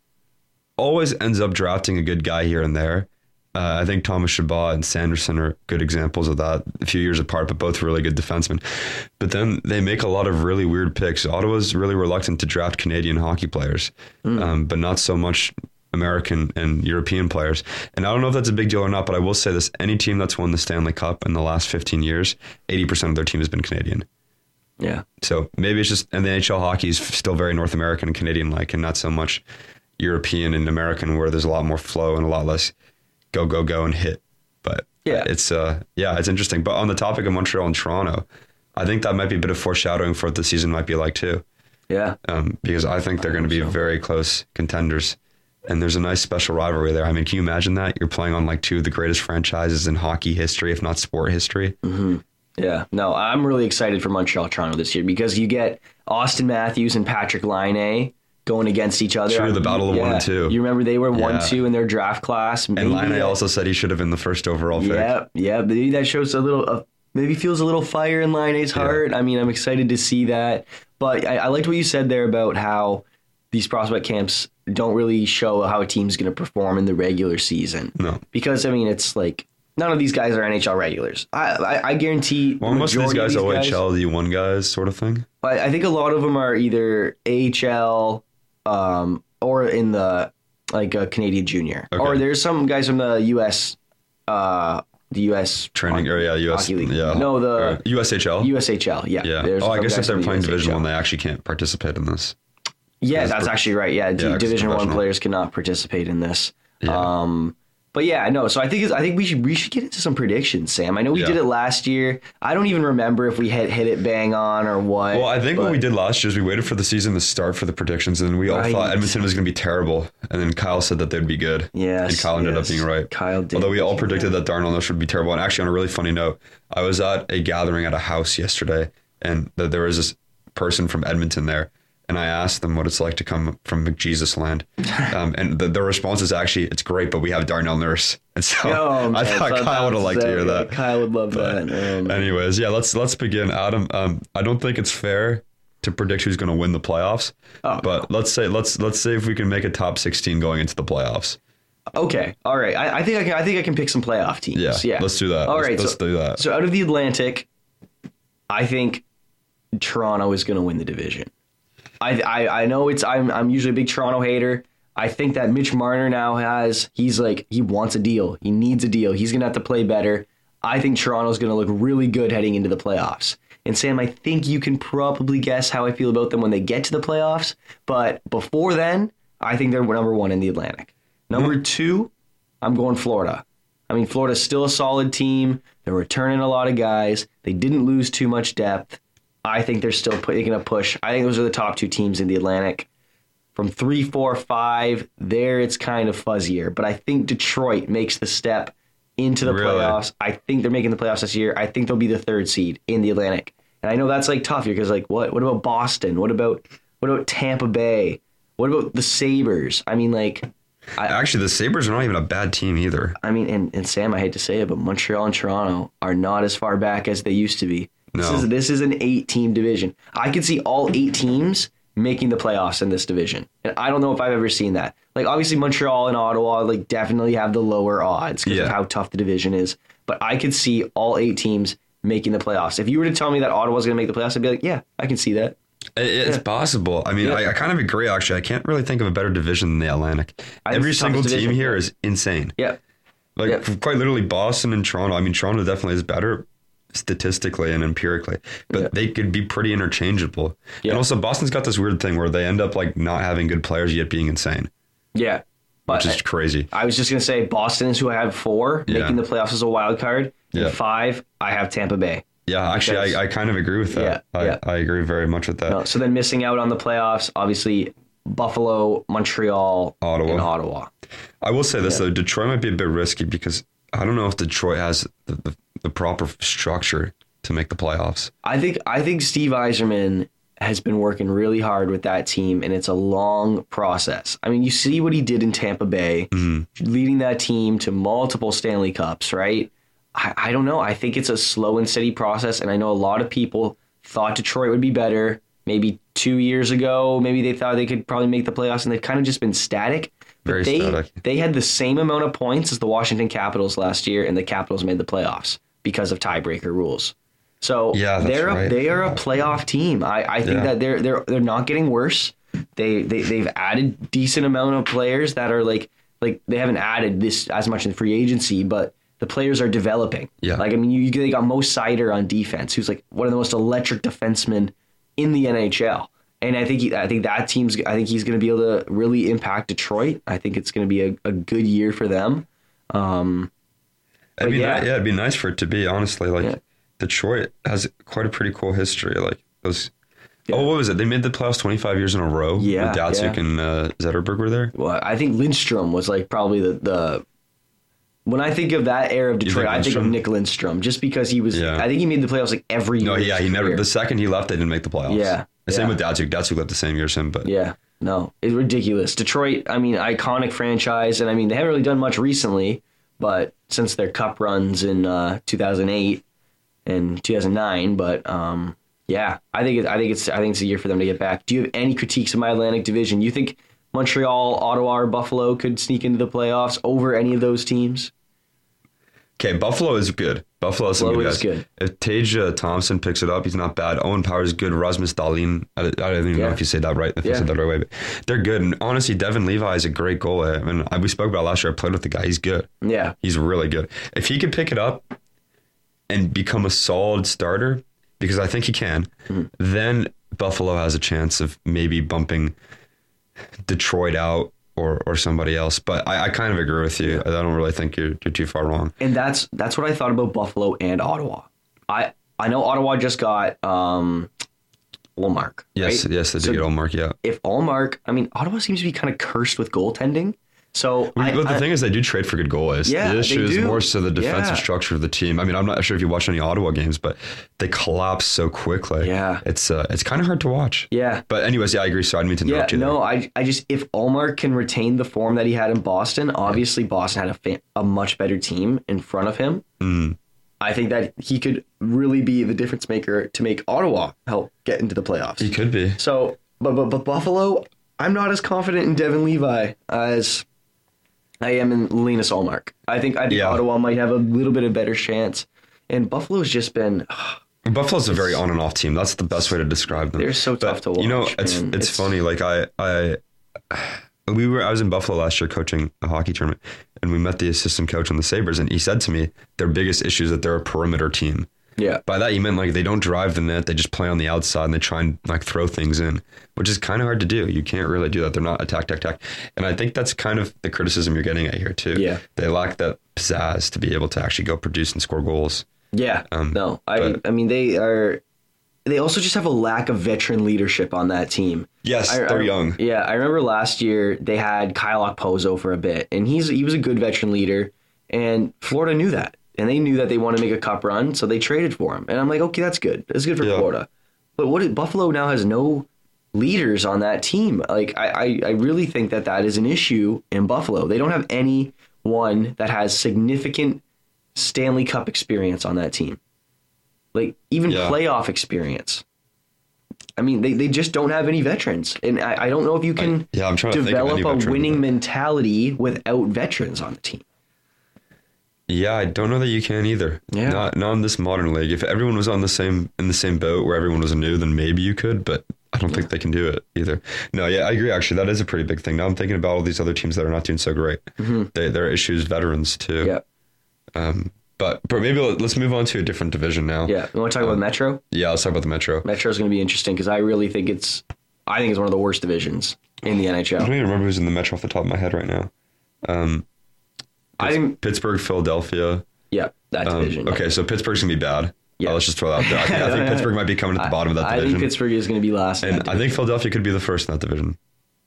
S: always ends up drafting a good guy here and there. Uh, I think Thomas Chabot and Sanderson are good examples of that, a few years apart, but both really good defensemen. But then they make a lot of really weird picks. Ottawa's really reluctant to draft Canadian hockey players, mm. um, but not so much American and European players. And I don't know if that's a big deal or not, but I will say this. Any team that's won the Stanley Cup in the last fifteen years, eighty percent of their team has been Canadian.
T: Yeah.
S: So maybe it's just, and the N H L hockey is still very North American and Canadian-like, and not so much European and American, where there's a lot more flow and a lot less go, go, go and hit. But yeah, it's uh, yeah, it's interesting. But on the topic of Montreal and Toronto, I think that might be a bit of foreshadowing for what the season might be like too.
T: Yeah.
S: Um, because I think they're going to be so. very close contenders. And there's a nice special rivalry there. I mean, can you imagine that? You're playing on like two of the greatest franchises in hockey history, if not sport history.
T: Mm-hmm. Yeah. No, I'm really excited for Montreal Toronto this year because you get Austin Matthews and Patrick Laine going against each other.
S: True, the battle of
T: yeah.
S: one and two.
T: You remember they were
S: yeah.
T: one two in their draft class.
S: Maybe, and Laine also said he should have been the first overall pick.
T: Yeah, yeah. Maybe that shows a little, uh, maybe feels a little fire in Laine's heart. Yeah. I mean, I'm excited to see that. But I, I liked what you said there about how these prospect camps don't really show how a team's going to perform in the regular season.
S: No.
T: Because, I mean, it's like, none of these guys are N H L regulars. I I, I guarantee.
S: Well, most of these guys are O H L, D one guys, sort of thing.
T: I, I think a lot of them are either A H L um, or in the like a Canadian junior. Okay. Or there's some guys from the U S Uh, the U S
S: training area, U S
T: League.
S: Yeah,
T: no, the
S: U S H L.
T: U S H L. Yeah.
S: Yeah. Oh, I guess if they're playing Division One, they actually can't participate in this.
T: Yeah, that's pro- actually right. Yeah, yeah Division One players cannot participate in this. Yeah. Um, but yeah, no. So I think it's, I think we should we should get into some predictions, Sam. I know we yeah. did it last year. I don't even remember if we hit hit it bang on or what.
S: Well, I think what we did last year is we waited for the season to start for the predictions, and we all right. thought Edmonton was going to be terrible, and then Kyle said that they'd be good.
T: Yes,
S: and Kyle ended
T: yes.
S: up being right.
T: Kyle did.
S: Although we all predicted that Darnell Nurse would be terrible. And actually, on a really funny note, I was at a gathering at a house yesterday, and there was this person from Edmonton there. And I asked them what it's like to come from McJesus land. Um, and the, the response is actually, it's great, but we have Darnell Nurse. And so oh, I thought so Kyle would have liked to hear that.
T: Kyle would love
S: but
T: that. Um,
S: anyways, yeah, let's let's begin. Adam, um, I don't think it's fair to predict who's going to win the playoffs. Oh, but no. let's say let's let's say if we can make a top sixteen going into the playoffs.
T: Okay, all right. I, I think I can. I think I can pick some playoff teams.
S: Yeah, yeah. Let's do that.
T: All
S: let's,
T: right,
S: let's
T: so,
S: do that.
T: So out of the Atlantic, I think Toronto is going to win the division. I, I I know it's I'm I'm usually a big Toronto hater. I think that Mitch Marner now has he's like he wants a deal. He needs a deal. He's gonna have to play better. I think Toronto's gonna look really good heading into the playoffs. And Sam, I think you can probably guess how I feel about them when they get to the playoffs. But before then, I think they're number one in the Atlantic. Number mm-hmm. two, I'm going Florida. I mean, Florida's still a solid team. They're returning a lot of guys. They didn't lose too much depth. I think they're still going to push. I think those are the top two teams in the Atlantic. From three, four, five, there it's kind of fuzzier. But I think Detroit makes the step into the really? playoffs. I think they're making the playoffs this year. I think they'll be the third seed in the Atlantic. And I know that's like tough here because like what? What about Boston? What about what about Tampa Bay? What about the Sabres? I mean, like
S: I, actually, the Sabres are not even a bad team either.
T: I mean, and, and Sam, I hate to say it, but Montreal and Toronto are not as far back as they used to be.
S: No.
T: This is this is an eight-team division. I could see all eight teams making the playoffs in this division, and I don't know if I've ever seen that. Like, obviously, Montreal and Ottawa like definitely have the lower odds because yeah. of how tough the division is. But I could see all eight teams making the playoffs. If you were to tell me that Ottawa's going to make the playoffs, I'd be like, yeah, I can see that.
S: It's yeah. possible. I mean, yeah. I, I kind of agree, actually. I can't really think of a better division than the Atlantic. Every single team division. here is insane.
T: Yeah.
S: Like,
T: yeah.
S: quite literally, Boston and Toronto. I mean, Toronto definitely is better statistically and empirically, but yeah. they could be pretty interchangeable. Yeah. And also, Boston's got this weird thing where they end up, like, not having good players yet being insane.
T: Yeah.
S: Which is crazy.
T: I was just going to say, Boston is who I have four, yeah. making the playoffs as a wild card.
S: Yeah.
T: And five, I have Tampa Bay.
S: Yeah, actually,
T: Because-
S: I, I kind of agree with that.
T: Yeah,
S: I,
T: yeah.
S: I agree very much with that.
T: No, so then missing out on the playoffs, obviously Buffalo, Montreal,
S: Ottawa.
T: and Ottawa.
S: I will say this,
T: Yeah.
S: though. Detroit might be a bit risky because I don't know if Detroit has the, the, the proper structure to make the playoffs.
T: I think I think Steve Yzerman has been working really hard with that team, and it's a long process. I mean, you see what he did in Tampa Bay,
S: Mm-hmm.
T: leading that team to multiple Stanley Cups, right? I, I don't know. I think it's a slow and steady process, and I know a lot of people thought Detroit would be better maybe two years ago. Maybe they thought they could probably make the playoffs, and they've kind of just been static. But
S: Very
T: they,
S: static.
T: They had the same amount of points as the Washington Capitals last year, and the Capitals made the playoffs because of tiebreaker rules. So
S: Yeah, that's
T: they're a,
S: right.
T: they are a playoff team. I, I think
S: Yeah.
T: that they're they're they're not getting worse. They they they've added decent amount of players that are like like they haven't added this as much in free agency, but the players are developing.
S: Yeah.
T: Like I mean, you they got Mo Seider on defense, who's like one of the most electric defensemen in the N H L. And I think he, I think that team's I think he's going to be able to really impact Detroit. I think it's going to be a, a good year for them. Um,
S: It'd
T: but
S: be
T: yeah.
S: yeah. yeah, it'd be nice for it to be, honestly. Like, Detroit has quite a pretty cool history. Like, those. Oh, what was it? They made the playoffs twenty-five years in a row.
T: Yeah,
S: With Datsuk
T: yeah.
S: and uh, Zetterberg were there.
T: Well, I think Lindstrom was like probably the, the when I think of that era of
S: You
T: Detroit,
S: think
T: I think of
S: Lindstrom?
T: Nick Lindstrom just because he was.
S: Yeah.
T: I think he made the playoffs like every year.
S: No, yeah, he never.
T: year.
S: The second he left, they didn't make the playoffs.
T: Yeah,
S: The same
T: yeah.
S: with Datsuk. Datsuk left the same year as him, but
T: Yeah, no, it's ridiculous. Detroit, I mean, iconic franchise, and I mean they haven't really done much recently, but since their cup runs in uh, two thousand eight and two thousand nine, but um, yeah, I think it, I think it's I think it's a year for them to get back. Do you have any critiques of my Atlantic Division? You think Montreal, Ottawa, or Buffalo could sneak into the playoffs over any of those teams?
S: Okay, Buffalo is good. Buffalo is some
T: Buffalo
S: good
T: is
S: guys.
T: good.
S: If Tage uh, Thompson picks it up, he's not bad. Owen Power is good. Rasmus Dahlin, I, I don't even know
T: Yeah.
S: if you say that right. If
T: Yeah.
S: I said that right way, but they're good. And honestly, Devin Levi is a great goalie. I mean, I, we spoke about last year. I played with the guy. He's good.
T: Yeah,
S: He's really good. If he could pick it up and become a solid starter, because I think he can,
T: Mm-hmm.
S: then Buffalo has a chance of maybe bumping Detroit out or or somebody else. But I, I kind of agree with you. I don't really think you're you're too far wrong.
T: and that's that's what I thought about Buffalo and Ottawa. I I know Ottawa just got um, Ullmark.
S: Yes,
T: right?
S: yes, they did
T: So
S: get Ullmark, yeah.
T: If Ullmark, I mean, Ottawa seems to be kind of cursed with goaltending. So I,
S: But the
T: I-
S: thing is, they do trade for good goalies.
T: Yeah,
S: the issue
T: they
S: is
T: do.
S: more so the defensive
T: Yeah.
S: structure of the team. I mean, I'm not sure if you watch any Ottawa games, but they collapse so quickly.
T: Yeah.
S: It's uh, it's kind of hard to watch.
T: Yeah.
S: But anyways, yeah, I agree. So I didn't mean to
T: yeah,
S: interrupt you there.
T: no, I I just if Ullmark can retain the form that he had in Boston, obviously Boston had a fa- a much better team in front of him.
S: Mm.
T: I think that he could really be the difference maker to make Ottawa help get into the playoffs.
S: He could be.
T: So, but but but Buffalo, I'm not as confident in Devin Levi as I am in Linus Ullmark. I think I think
S: Yeah.
T: Ottawa might have a little bit of better chance, and Buffalo's just been.
S: Buffalo's a very on and off team. That's the best way to describe them.
T: They're so tough to watch.
S: You know, it's
T: man.
S: it's funny. Like I I we were I was in Buffalo last year coaching a hockey tournament, and we met the assistant coach on the Sabres, and he said to me their biggest issue is that they're a perimeter team.
T: Yeah.
S: By that, he meant like they don't drive the net. They just play on the outside and they try and like throw things in, which is kind of hard to do. You can't really do that. They're not attack, attack, attack. And I think that's kind of the criticism you're getting at here too.
T: Yeah.
S: They lack that pizzazz to be able to actually go produce and score goals.
T: Yeah.
S: Um,
T: no, I
S: but-
T: I mean they are. They also just have a lack of veteran leadership on that team.
S: Yes,
T: I-
S: they're
T: I-
S: young.
T: Yeah, I remember last year they had Kyle Okposo for a bit, and he's he was a good veteran leader, and Florida knew that, and they knew that they wanted to make a cup run, so they traded for him. And I'm like, okay, that's good. That's good for
S: Yeah.
T: Florida. But what if Buffalo now has no leaders on that team? Like, I, I, I really think that that is an issue in Buffalo. They don't have anyone that has significant Stanley Cup experience on that team. Like, even
S: Yeah.
T: playoff experience. I mean, they, they just don't have any veterans. And I, I don't know if you can
S: yeah, I'm trying to think of
T: develop
S: any
T: a
S: veteran,
T: winning
S: but-
T: mentality without veterans on the team.
S: Yeah, I don't know that you can either.
T: Yeah.
S: Not not in this modern league. If everyone was on the same in the same boat where everyone was new, then maybe you could, but I don't think they can do it either. No, yeah, I agree. Actually, that is a pretty big thing. Now I'm thinking about all these other teams that are not doing so great.
T: Mhm.
S: They, their issues, veterans too.
T: Yeah.
S: Um, but but maybe let- let's move on to a different division now.
T: Yeah. You want to talk about Metro?
S: Yeah, let's talk about the Metro.
T: Metro's going to be interesting because I really think it's, I think it's one of the worst divisions in the N H
S: I
T: L.
S: don't even remember who's in the Metro off the top of my head right now. Um, Pitts-
T: I'm
S: Pittsburgh, Philadelphia.
T: Yeah, that
S: Um,
T: division.
S: okay, so Pittsburgh's gonna be bad.
T: Yeah.
S: Oh, let's just throw that out there. I think, I think Pittsburgh might be coming at the bottom of that
T: I
S: division.
T: think Pittsburgh is going to be last.
S: And I think Philadelphia could be the first in that division.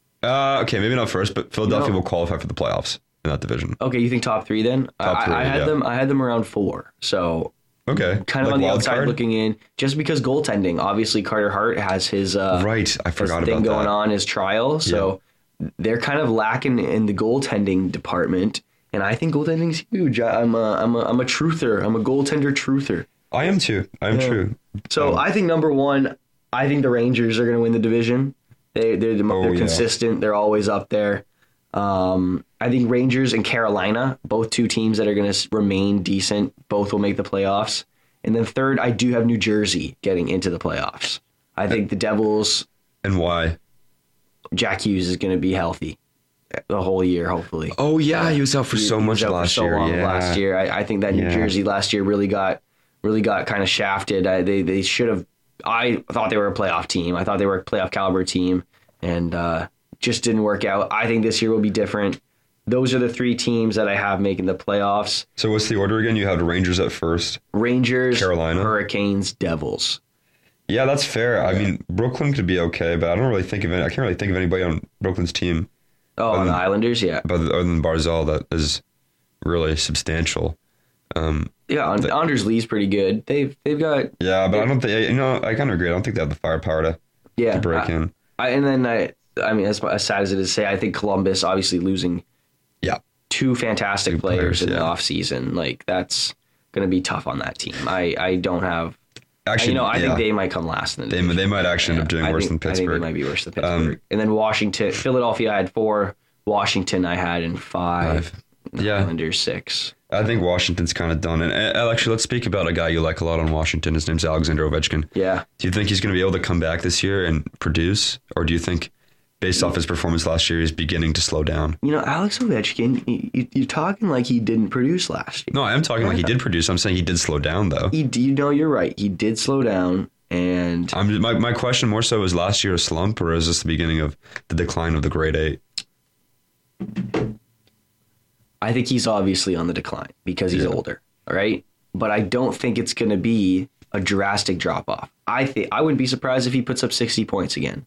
S: Uh, okay, maybe not first, but Philadelphia
T: No.
S: will qualify for the playoffs in that division.
T: Okay, you think top three then?
S: Top
T: I,
S: three,
T: I had
S: yeah.
T: them. I had them around four. So
S: okay,
T: kind of
S: like
T: on the
S: wild
T: outside
S: card?
T: looking in, just because goaltending. Obviously, Carter Hart has his uh,
S: right. I forgot
T: his thing
S: about
T: going
S: that.
T: on, his trial. So they're kind of lacking in the goaltending department, and I think goaltending's huge. I, I'm a I'm a I'm a truther. I'm a goaltender truther.
S: I am too. I am
T: Yeah.
S: true.
T: So
S: Um,
T: I think number one, I think the Rangers are going to win the division. They they're, they're
S: Oh, yeah.
T: consistent. They're always up there. Um, I think Rangers and Carolina, both two teams that are going to remain decent. Both will make the playoffs. And then third, I do have New Jersey getting into the playoffs. I think the Devils.
S: And why?
T: Jack Hughes is going to be healthy the whole year, hopefully.
S: Oh yeah, he was out for
T: He-
S: so
T: he
S: much
T: was out for
S: last
T: so
S: year.
T: long
S: Yeah.
T: last year. I, I think that New
S: Yeah.
T: Jersey last year really got really got kind of shafted. I, they they should have. I thought they were a playoff team. I thought they were a playoff caliber team, and uh, just didn't work out. I think this year will be different. Those are the three teams that I have making the playoffs.
S: So what's the order again? You have the Rangers at first.
T: Rangers,
S: Carolina,
T: Hurricanes, Devils.
S: Yeah, that's fair. I mean, Brooklyn could be okay, but I don't really think of any. I can't really think of anybody on Brooklyn's team.
T: Oh, on the Islanders, yeah.
S: But other than Barzal, that is really substantial. Um,
T: Yeah, and Anders Lee's pretty good. They've they've got
S: yeah, but I don't think you know. I kind of agree. I don't think they have the firepower to
T: yeah
S: to break
T: I,
S: in.
T: I, and then I I mean, as, as sad as it is to say, I think Columbus obviously losing
S: yeah
T: two fantastic
S: Two
T: players,
S: players,
T: in
S: yeah.
T: the offseason, like that's going to be tough on that team. I, I don't have
S: Actually,
T: you know I
S: yeah.
T: think they might come last in the
S: They
T: division.
S: they might actually end up doing
T: I
S: worse
T: think,
S: than
T: I think they
S: Pittsburgh.
T: might be worse than Pittsburgh.
S: Um,
T: and then Washington, Philadelphia, I had four. Washington, I had in five.
S: Yeah,
T: under six.
S: I think Washington's kind of done. And uh, actually, let's speak about a guy you like a lot on Washington. His name's Alexander Ovechkin.
T: Yeah.
S: Do you think he's going to be able to come back this year and produce, or do you think, based off his performance last year, he's beginning to slow down?
T: You know, Alex Ovechkin, you, you're talking like he didn't produce last year.
S: No, I'm talking like he did produce. I'm saying he did slow down, though.
T: He, you know, you're right. He did slow down, and
S: I'm my my question more so is last year a slump, or is this the beginning of the decline of the grade eight?
T: I think he's obviously on the decline because he's
S: Yeah.
T: older, all right? But I don't think it's going to be a drastic drop off. I think I wouldn't be surprised if he puts up sixty points again.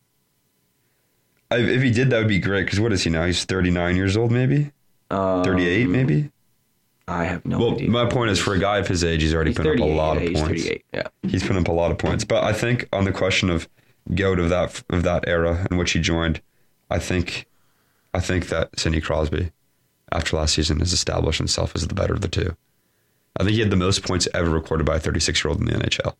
S: I, if he did, that would be great. Because what is he now? He's thirty-nine years old, maybe
T: um,
S: thirty-eight, maybe.
T: I have no
S: well,
T: idea.
S: my point is, for a guy of his age, he's already
T: He's
S: put up a lot
T: yeah,
S: of
T: he's
S: points.
T: thirty-eight, yeah.
S: He's put up a lot of points. But I think on the question of GOAT of that of that era in which he joined, I think, I think that Sidney Crosby, after last season, has established himself as the better of the two. I think he had the most points ever recorded by a thirty-six-year-old in the N H L.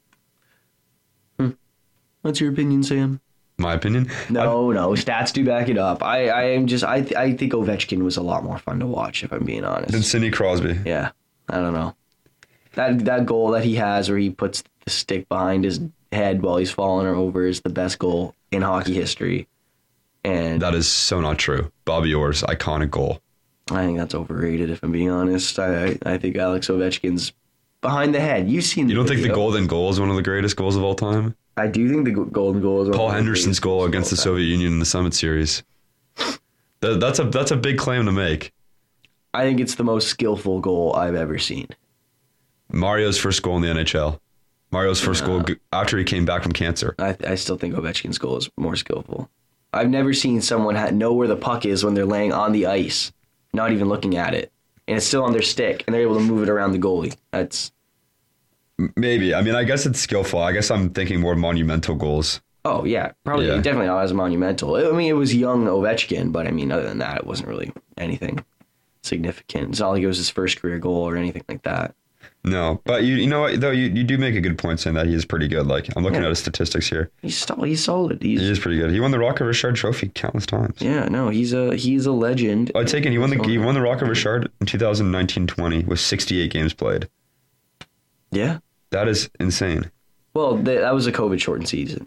T: Hmm. What's your opinion, Sam?
S: My opinion?
T: No, no, stats do back it up. I, I am just, I, th- I think Ovechkin was a lot more fun to watch, if I'm being honest.
S: Than Sidney Crosby.
T: Yeah, I don't know. That that goal that he has where he puts the stick behind his head while he's falling over is the best goal in hockey history. And
S: that is so not true. Bobby Orr's iconic goal.
T: I think that's overrated, if I'm being honest. I I, I think Alex Ovechkin's behind the head. You've seen.
S: You don't
T: the
S: think the
T: video.
S: golden goal is one of the greatest goals of all time?
T: I do think the golden goal is
S: Paul Henderson's goal against the Soviet Union in the Summit Series. That, that's a that's a big claim to make.
T: I think it's the most skillful goal I've ever seen.
S: Mario's first goal in the N H L. Mario's first goal after he came back from cancer.
T: I, I still think Ovechkin's goal is more skillful. I've never seen someone ha- know where the puck is when they're laying on the ice, not even looking at it, and it's still on their stick, and they're able to move it around the goalie. That's
S: maybe. I mean, I guess it's skillful. I guess I'm thinking more monumental goals.
T: Oh yeah, probably
S: Yeah.
T: definitely not as monumental. I mean, it was young Ovechkin, but I mean, other than that, it wasn't really anything significant. It's not like it was his first career goal or anything like that.
S: No, but you you know what though, you, you do make a good point saying that he is pretty good. Like I'm looking
T: Yeah.
S: at his statistics here.
T: He's still, he's solid. He's,
S: He is pretty good. He won the Rocket Richard Trophy countless times.
T: yeah, no, he's a he's a legend.
S: I take it he won the he won the Rocket Richard in two thousand nineteen twenty with sixty-eight games played.
T: Yeah,
S: that is insane.
T: Well, th- that was a COVID shortened season.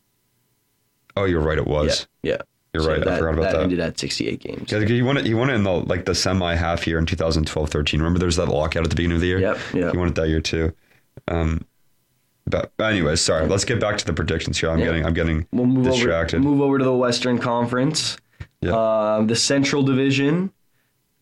S: Oh, you're right. It was.
T: Yeah, yeah.
S: You're
T: So
S: right.
T: That,
S: I forgot about
T: that
S: that.
T: ended at sixty-eight games.
S: Yeah, he won it. He won it in the like the semi half year in two thousand twelve thirteen. Remember, there was that lockout at the beginning of the year.
T: Yep, yep.
S: He won it that year too. Um, but anyways, sorry. Let's get back to the predictions here. I'm
T: Yeah.
S: getting I'm getting
T: We'll move
S: distracted.
T: over. Move over to the Western Conference.
S: Yeah.
T: Um, the Central Division.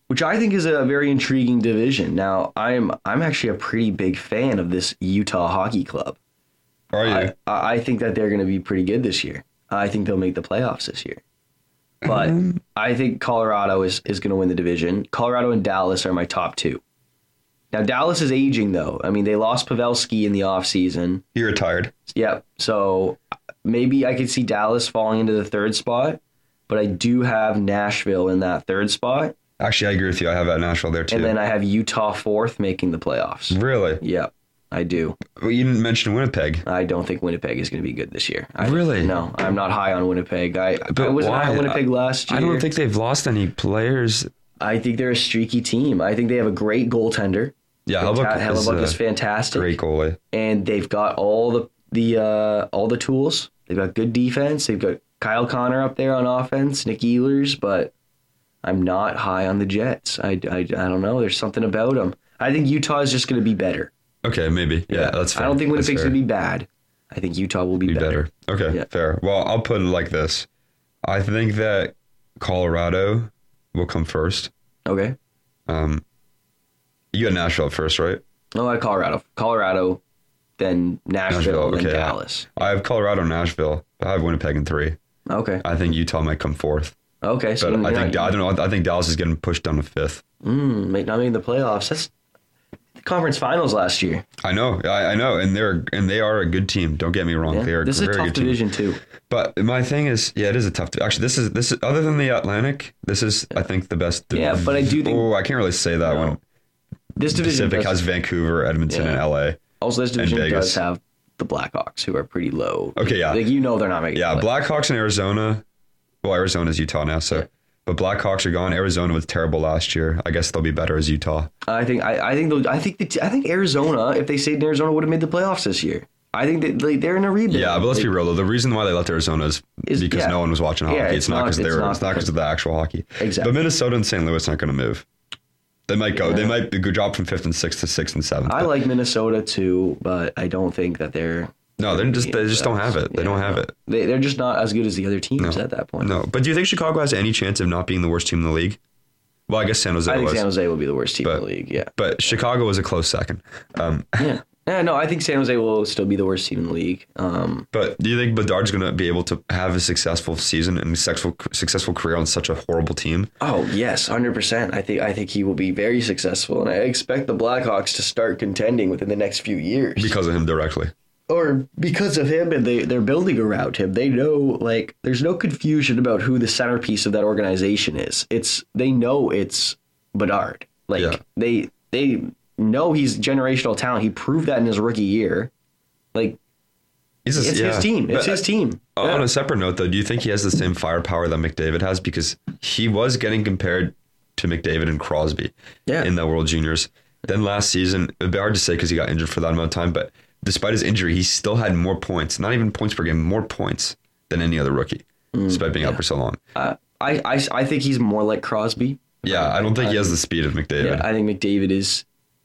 T: which I think is a very intriguing division. Now, I'm I'm actually a pretty big fan of this Utah Hockey Club.
S: Are you?
T: I, I think that they're going to be pretty good this year. I think they'll make the playoffs this year. But um, I think Colorado is, is going to win the division. Colorado and Dallas are my top two. Now, Dallas is aging, though. I mean, they lost Pavelski in the offseason.
S: He retired.
T: Yep. So maybe I could see Dallas falling into the third spot, but I do have Nashville in that third spot.
S: Actually, I agree with you. I have at Nashville there, too.
T: And then I have Utah fourth, making the playoffs.
S: Really?
T: Yep, I do.
S: Well, you didn't mention Winnipeg.
T: I don't think Winnipeg is going to be good this year. I,
S: really?
T: No, I'm not high on Winnipeg. I,
S: but
T: I wasn't
S: why?
T: high on Winnipeg last year.
S: I don't think they've lost any players.
T: I think they're a streaky team. I think they have a great goaltender.
S: Yeah, Hellebuyck,
T: Hellebuyck
S: is,
T: is fantastic.
S: Great goalie.
T: And they've got all the the uh, all the tools. They've got good defense. They've got Kyle Connor up there on offense, Nick Ehlers, but I'm not high on the Jets. I, I, I don't know. There's something about them. I think Utah is just going to be better.
S: Okay, maybe. Yeah, yeah, that's fair.
T: I don't think Winnipeg's going to be bad. I think Utah will be,
S: be
T: better.
S: better. Okay, yeah. Fair. Well, I'll put it like this. I think that Colorado will come first.
T: Okay.
S: Um, you had Nashville first, right?
T: No, I had Colorado. Colorado, then Nashville, Nashville okay, then Dallas.
S: I have Colorado, Nashville. I have Winnipeg in three.
T: Okay.
S: I think Utah might come fourth.
T: Okay, so
S: but I think not, I don't know. I think Dallas is getting pushed down to fifth.
T: Mm, not making the playoffs. That's the conference finals last year.
S: I know, I, I know, and they're and they are a good team. Don't get me wrong.
T: Yeah,
S: they are.
T: This
S: a
T: is a tough division
S: team.
T: too.
S: But my thing is, yeah, it is a tough. Actually, this is this is other than the Atlantic. This is, I think, the best.
T: Yeah, div- but I do think.
S: Oh, I can't really say that no. one.
T: This division
S: Pacific
T: does,
S: has Vancouver, Edmonton,
T: yeah.
S: and L A.
T: Also, this division does have the Blackhawks, who are pretty low.
S: Okay, yeah,
T: like you know they're not making.
S: Yeah, Blackhawks in Arizona. Well, Arizona's Utah now, so. Yeah. But Blackhawks are gone. Arizona was terrible last year. I guess they'll be better as Utah.
T: I think. I, I think. I think. The, I think Arizona, if they stayed in Arizona, would have made the playoffs this year. I think that like, they're in a rebuild.
S: Yeah, but let's
T: like,
S: be real though. The reason why they left Arizona is, is because yeah. no one was watching hockey. Yeah, it's, it's not because they were. It's not because of the actual hockey.
T: Exactly.
S: But Minnesota and Saint Louis aren't going to move. They might go. Yeah. They might go drop from fifth and sixth to sixth and seventh.
T: I but. like Minnesota too, but I don't think that they're.
S: No, they're just they just don't have it. They yeah, don't have
T: no.
S: it.
T: They they're just not as good as the other teams
S: no.
T: at that point.
S: No, but do you think Chicago has any chance of not being the worst team in the league? Well, I guess San Jose.
T: I think
S: was.
T: San Jose will be the worst team
S: but,
T: in the league. Yeah,
S: but Chicago was a close second. Um,
T: yeah, yeah. No, I think San Jose will still be the worst team in the league. Um,
S: but do you think Bedard's going to be able to have a successful season and a successful successful career on such a horrible team?
T: Oh yes, one hundred percent. I think I think he will be very successful, and I expect the Blackhawks to start contending within the next few years
S: because of him directly.
T: Or because of him, and they, they're building around him. They know, like, there's no confusion about who the centerpiece of that organization is. It's they know it's Bedard. Like, yeah. they they know he's generational talent. He proved that in his rookie year. Like, he's a, it's yeah. his team. It's but his team.
S: On
T: yeah.
S: a separate note, though, do you think he has the same firepower that McDavid has? Because he was getting compared to McDavid and Crosby
T: yeah.
S: in the World Juniors. Then last season, it'd be hard to say because he got injured for that amount of time, but despite his injury, he still had more points, not even points per game, more points than any other rookie, mm, despite being yeah. out for so long.
T: Uh, I, I I think he's more like Crosby.
S: Yeah, I don't think I, he has the speed of McDavid.
T: Yeah, I think McDavid is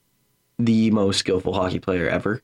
T: the most skillful hockey player ever.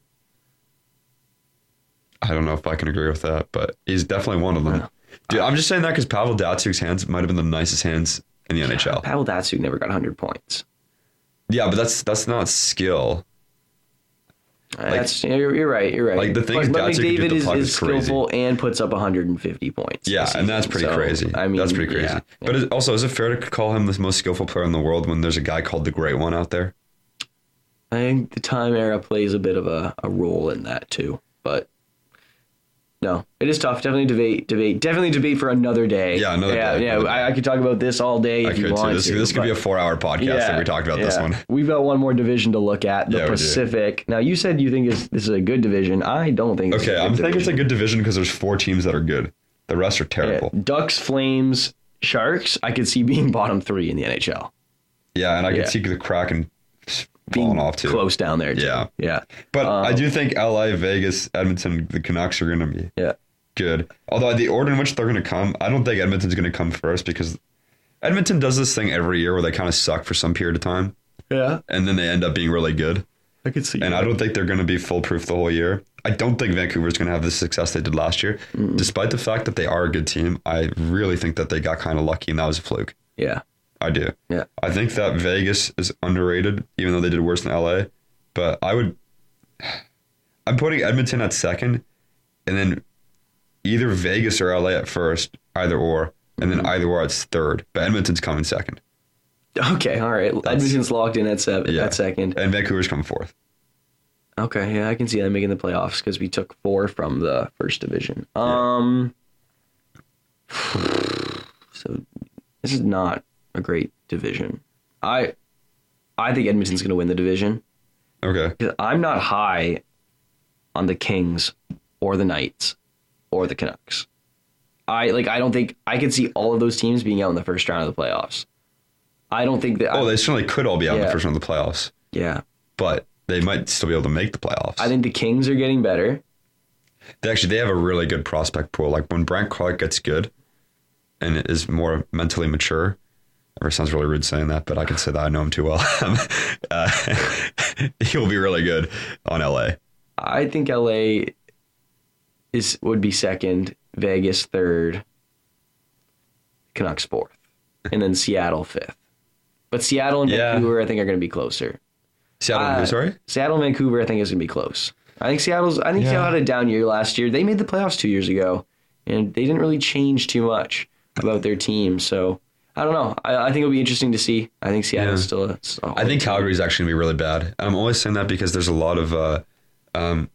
S: I don't know if I can agree with that, but he's definitely one of them. Yeah. Dude, I'm just saying that because Pavel Datsyuk's hands might have been the nicest hands in the N H L.
T: Pavel Datsyuk never got one hundred points.
S: Yeah, but that's that's not skill.
T: Like, That's you're, you're right. You're right.
S: Like the thing
T: but,
S: is,
T: but McDavid is, is skillful
S: crazy.
T: and puts up one hundred fifty points.
S: Yeah, and that's pretty so, crazy. I mean, that's pretty crazy. Yeah, but yeah. It, also, is it fair to call him the most skillful player in the world when there's a guy called the Great One out there?
T: I think the time era plays a bit of a, a role in that too. But no, it is tough. Definitely debate, debate, definitely debate for another day.
S: Yeah, another
T: yeah,
S: day.
T: Yeah,
S: another
T: I,
S: day.
T: I could talk about this all day if
S: I
T: you
S: could
T: want
S: too. This,
T: to.
S: This could be a four-hour podcast
T: yeah,
S: if we talked about
T: yeah.
S: this one.
T: We've got one more division to look at, the
S: yeah,
T: Pacific. Now, you said you think it's, this is a good division. I don't think it's
S: okay,
T: a good
S: I'm
T: division.
S: thinking it's a good division because there's four teams that are good. The rest are terrible.
T: Yeah. Ducks, Flames, Sharks, I could see being bottom three in the N H L.
S: Yeah, and I
T: yeah.
S: could see the Kraken
T: being
S: falling off too.
T: Close down there too.
S: Yeah.
T: Yeah.
S: But
T: um,
S: I do think L A, Vegas, Edmonton, the Canucks are going to be
T: yeah.
S: good. Although the order in which they're going to come, I don't think Edmonton's going to come first because Edmonton does this thing every year where they kind of suck for some period of time.
T: Yeah.
S: And then they end up being really good.
T: I could see
S: And
T: that.
S: I don't think they're going to be foolproof the whole year. I don't think Vancouver's going to have the success they did last year. Mm-mm. Despite the fact that they are a good team, I really think that they got kind of lucky and that was a fluke.
T: Yeah.
S: I do.
T: Yeah.
S: I think that Vegas is underrated, even though they did worse than L A. But I would... I'm putting Edmonton at second, and then either Vegas or L A at first, either or, and then either or it's third. But Edmonton's coming second.
T: Okay, all right. That's, Edmonton's locked in at, seven, yeah. at second.
S: And Vancouver's coming fourth.
T: Okay, yeah, I can see them making the playoffs because we took four from the first division. Um, so this is not a great division. I I think Edmonton's going to win the division.
S: Okay.
T: I'm not high on the Kings or the Knights or the Canucks. I like. I don't think I could see all of those teams being out in the first round of the playoffs. I don't think that.
S: Oh,
T: I,
S: they certainly could all be out
T: yeah.
S: in the first round of the playoffs.
T: Yeah.
S: But they might still be able to make the playoffs.
T: I think the Kings are getting better.
S: They actually, they have a really good prospect pool. Like when Brandt Clark gets good and is more mentally mature, it sounds really rude saying that, but I can say that I know him too well. uh, he'll be really good on L A.
T: I think L A is would be second, Vegas third, Canucks fourth, and then Seattle fifth. But Seattle and
S: Yeah.
T: Vancouver, I think, are going to be closer.
S: Seattle and
T: Uh,
S: who, sorry?
T: Seattle and Vancouver, I think, is going to be close. I think Seattle's. I think
S: Yeah.
T: Seattle had a down year last year. They made the playoffs two years ago, and they didn't really change too much about their team. So I don't know. I, I think it'll be interesting to see. I think Seattle's
S: Yeah.
T: still. A, still a
S: I think
T: team.
S: Calgary's actually going to be really bad. And I'm only saying that because there's a lot of uh, um,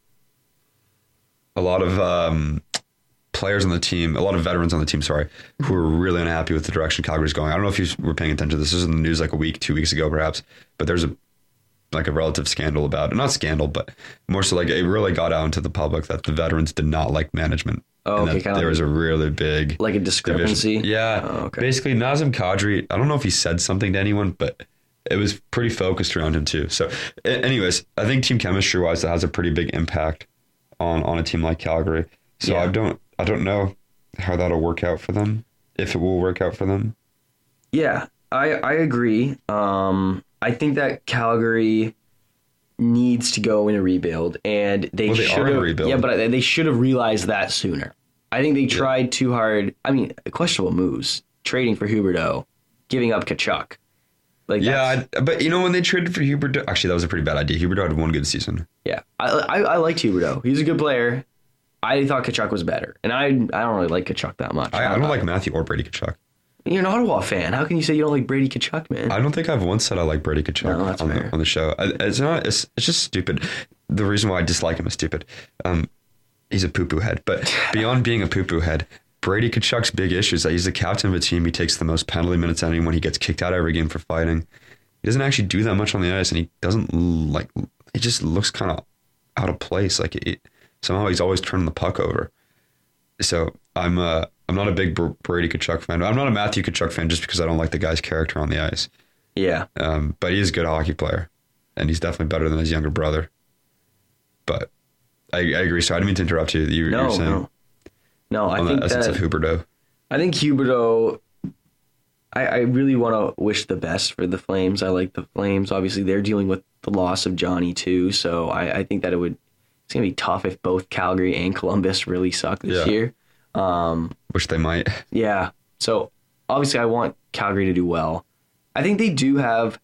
S: a lot of um, players on the team, a lot of veterans on the team, sorry, who are really unhappy with the direction Calgary's going. I don't know if you were paying attention to this. This was in the news like a week, two weeks ago, perhaps. But there's a like a relative scandal about it. Not scandal, but more so like it really got out into the public that the veterans did not like management.
T: Oh,
S: and
T: okay,
S: that
T: kind
S: there
T: of
S: was a really big
T: like a discrepancy.
S: division. Yeah.
T: Oh, okay.
S: Basically, Nazem Kadri, I don't know if he said something to anyone, but it was pretty focused around him too. So a- anyways, I think team chemistry wise, that has a pretty big impact on, on a team like Calgary. So
T: Yeah.
S: I don't, I don't know how that'll work out for them, if it will work out for them.
T: Yeah, I I agree. Um, I think that Calgary needs to go in a rebuild, and they
S: Well, they
T: should
S: are in a
T: have.
S: rebuild.
T: Yeah, but they should have realized that sooner. I think they tried too hard. I mean, questionable moves, trading for Huberdeau, giving up Kachuk. Like
S: Yeah, I, but you know, when they traded for Huberdeau, actually, that was a pretty bad idea. Huberdeau had one good season.
T: Yeah, I I, I liked Huberdeau. He's a good player. I thought Kachuk was better, and I I don't really like Kachuk that much.
S: I, I don't like Matthew or Brady Kachuk.
T: You're an Ottawa fan. How can you say you don't like Brady Kachuk, man?
S: I don't think I've once said I like Brady Kachuk
T: No, that's
S: on,
T: fair.
S: the, on the show. I, it's not. It's, it's just stupid. The reason why I dislike him is stupid. Um, he's a poo-poo head. But beyond being a poo-poo head, Brady Kachuk's big issue is that he's the captain of a team. He takes the most penalty minutes out of anyone. He gets kicked out every game for fighting. He doesn't actually do that much on the ice, and he doesn't like. It just looks kind of out of place. Like it, somehow he's always turning the puck over. So I'm uh I'm not a big Br- Brady Kachuk fan. I'm not a Matthew Kachuk fan just because I don't like the guy's character on the ice.
T: Yeah.
S: Um, but he is a good hockey player, and he's definitely better than his younger brother. But I, I agree. So I didn't mean to interrupt you. You,
T: No,
S: you were saying
T: no. No, I
S: on
T: think
S: the essence
T: that
S: of Huberdeau.
T: I think Huberdeau. I, I really want to wish the best for the Flames. I like the Flames. Obviously, they're dealing with the loss of Johnny too, so I, I think that it would. It's gonna be tough if both Calgary and Columbus really suck this
S: Yeah.
T: year. Um,
S: Which they might.
T: Yeah. So obviously, I want Calgary to do well. I think they do have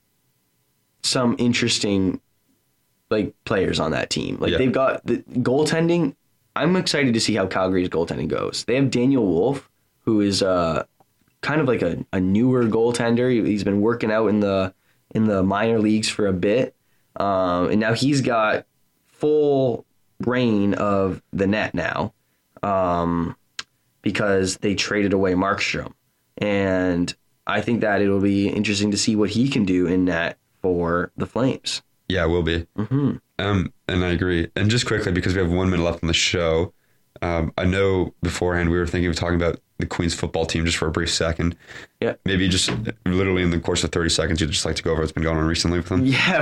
T: some interesting like players on that team. Like
S: Yeah.
T: they've got the goaltending. I'm excited to see how Calgary's goaltending goes. They have Daniel Wolf, who is uh, kind of like a, a newer goaltender. He's been working out in the in the minor leagues for a bit, um, and now he's got full reign of the net now. Um, because they traded away Markstrom. And I think that it'll be interesting to see what he can do in net for the Flames.
S: Yeah, it will be.
T: Mm-hmm.
S: Um, and I agree. And just quickly, because we have one minute left on the show, um, I know beforehand we were thinking of talking about the Queens football team just for a brief second.
T: Yeah.
S: Maybe just literally in the course of thirty seconds, you'd just like to go over what's been going on recently with them.
T: Yeah,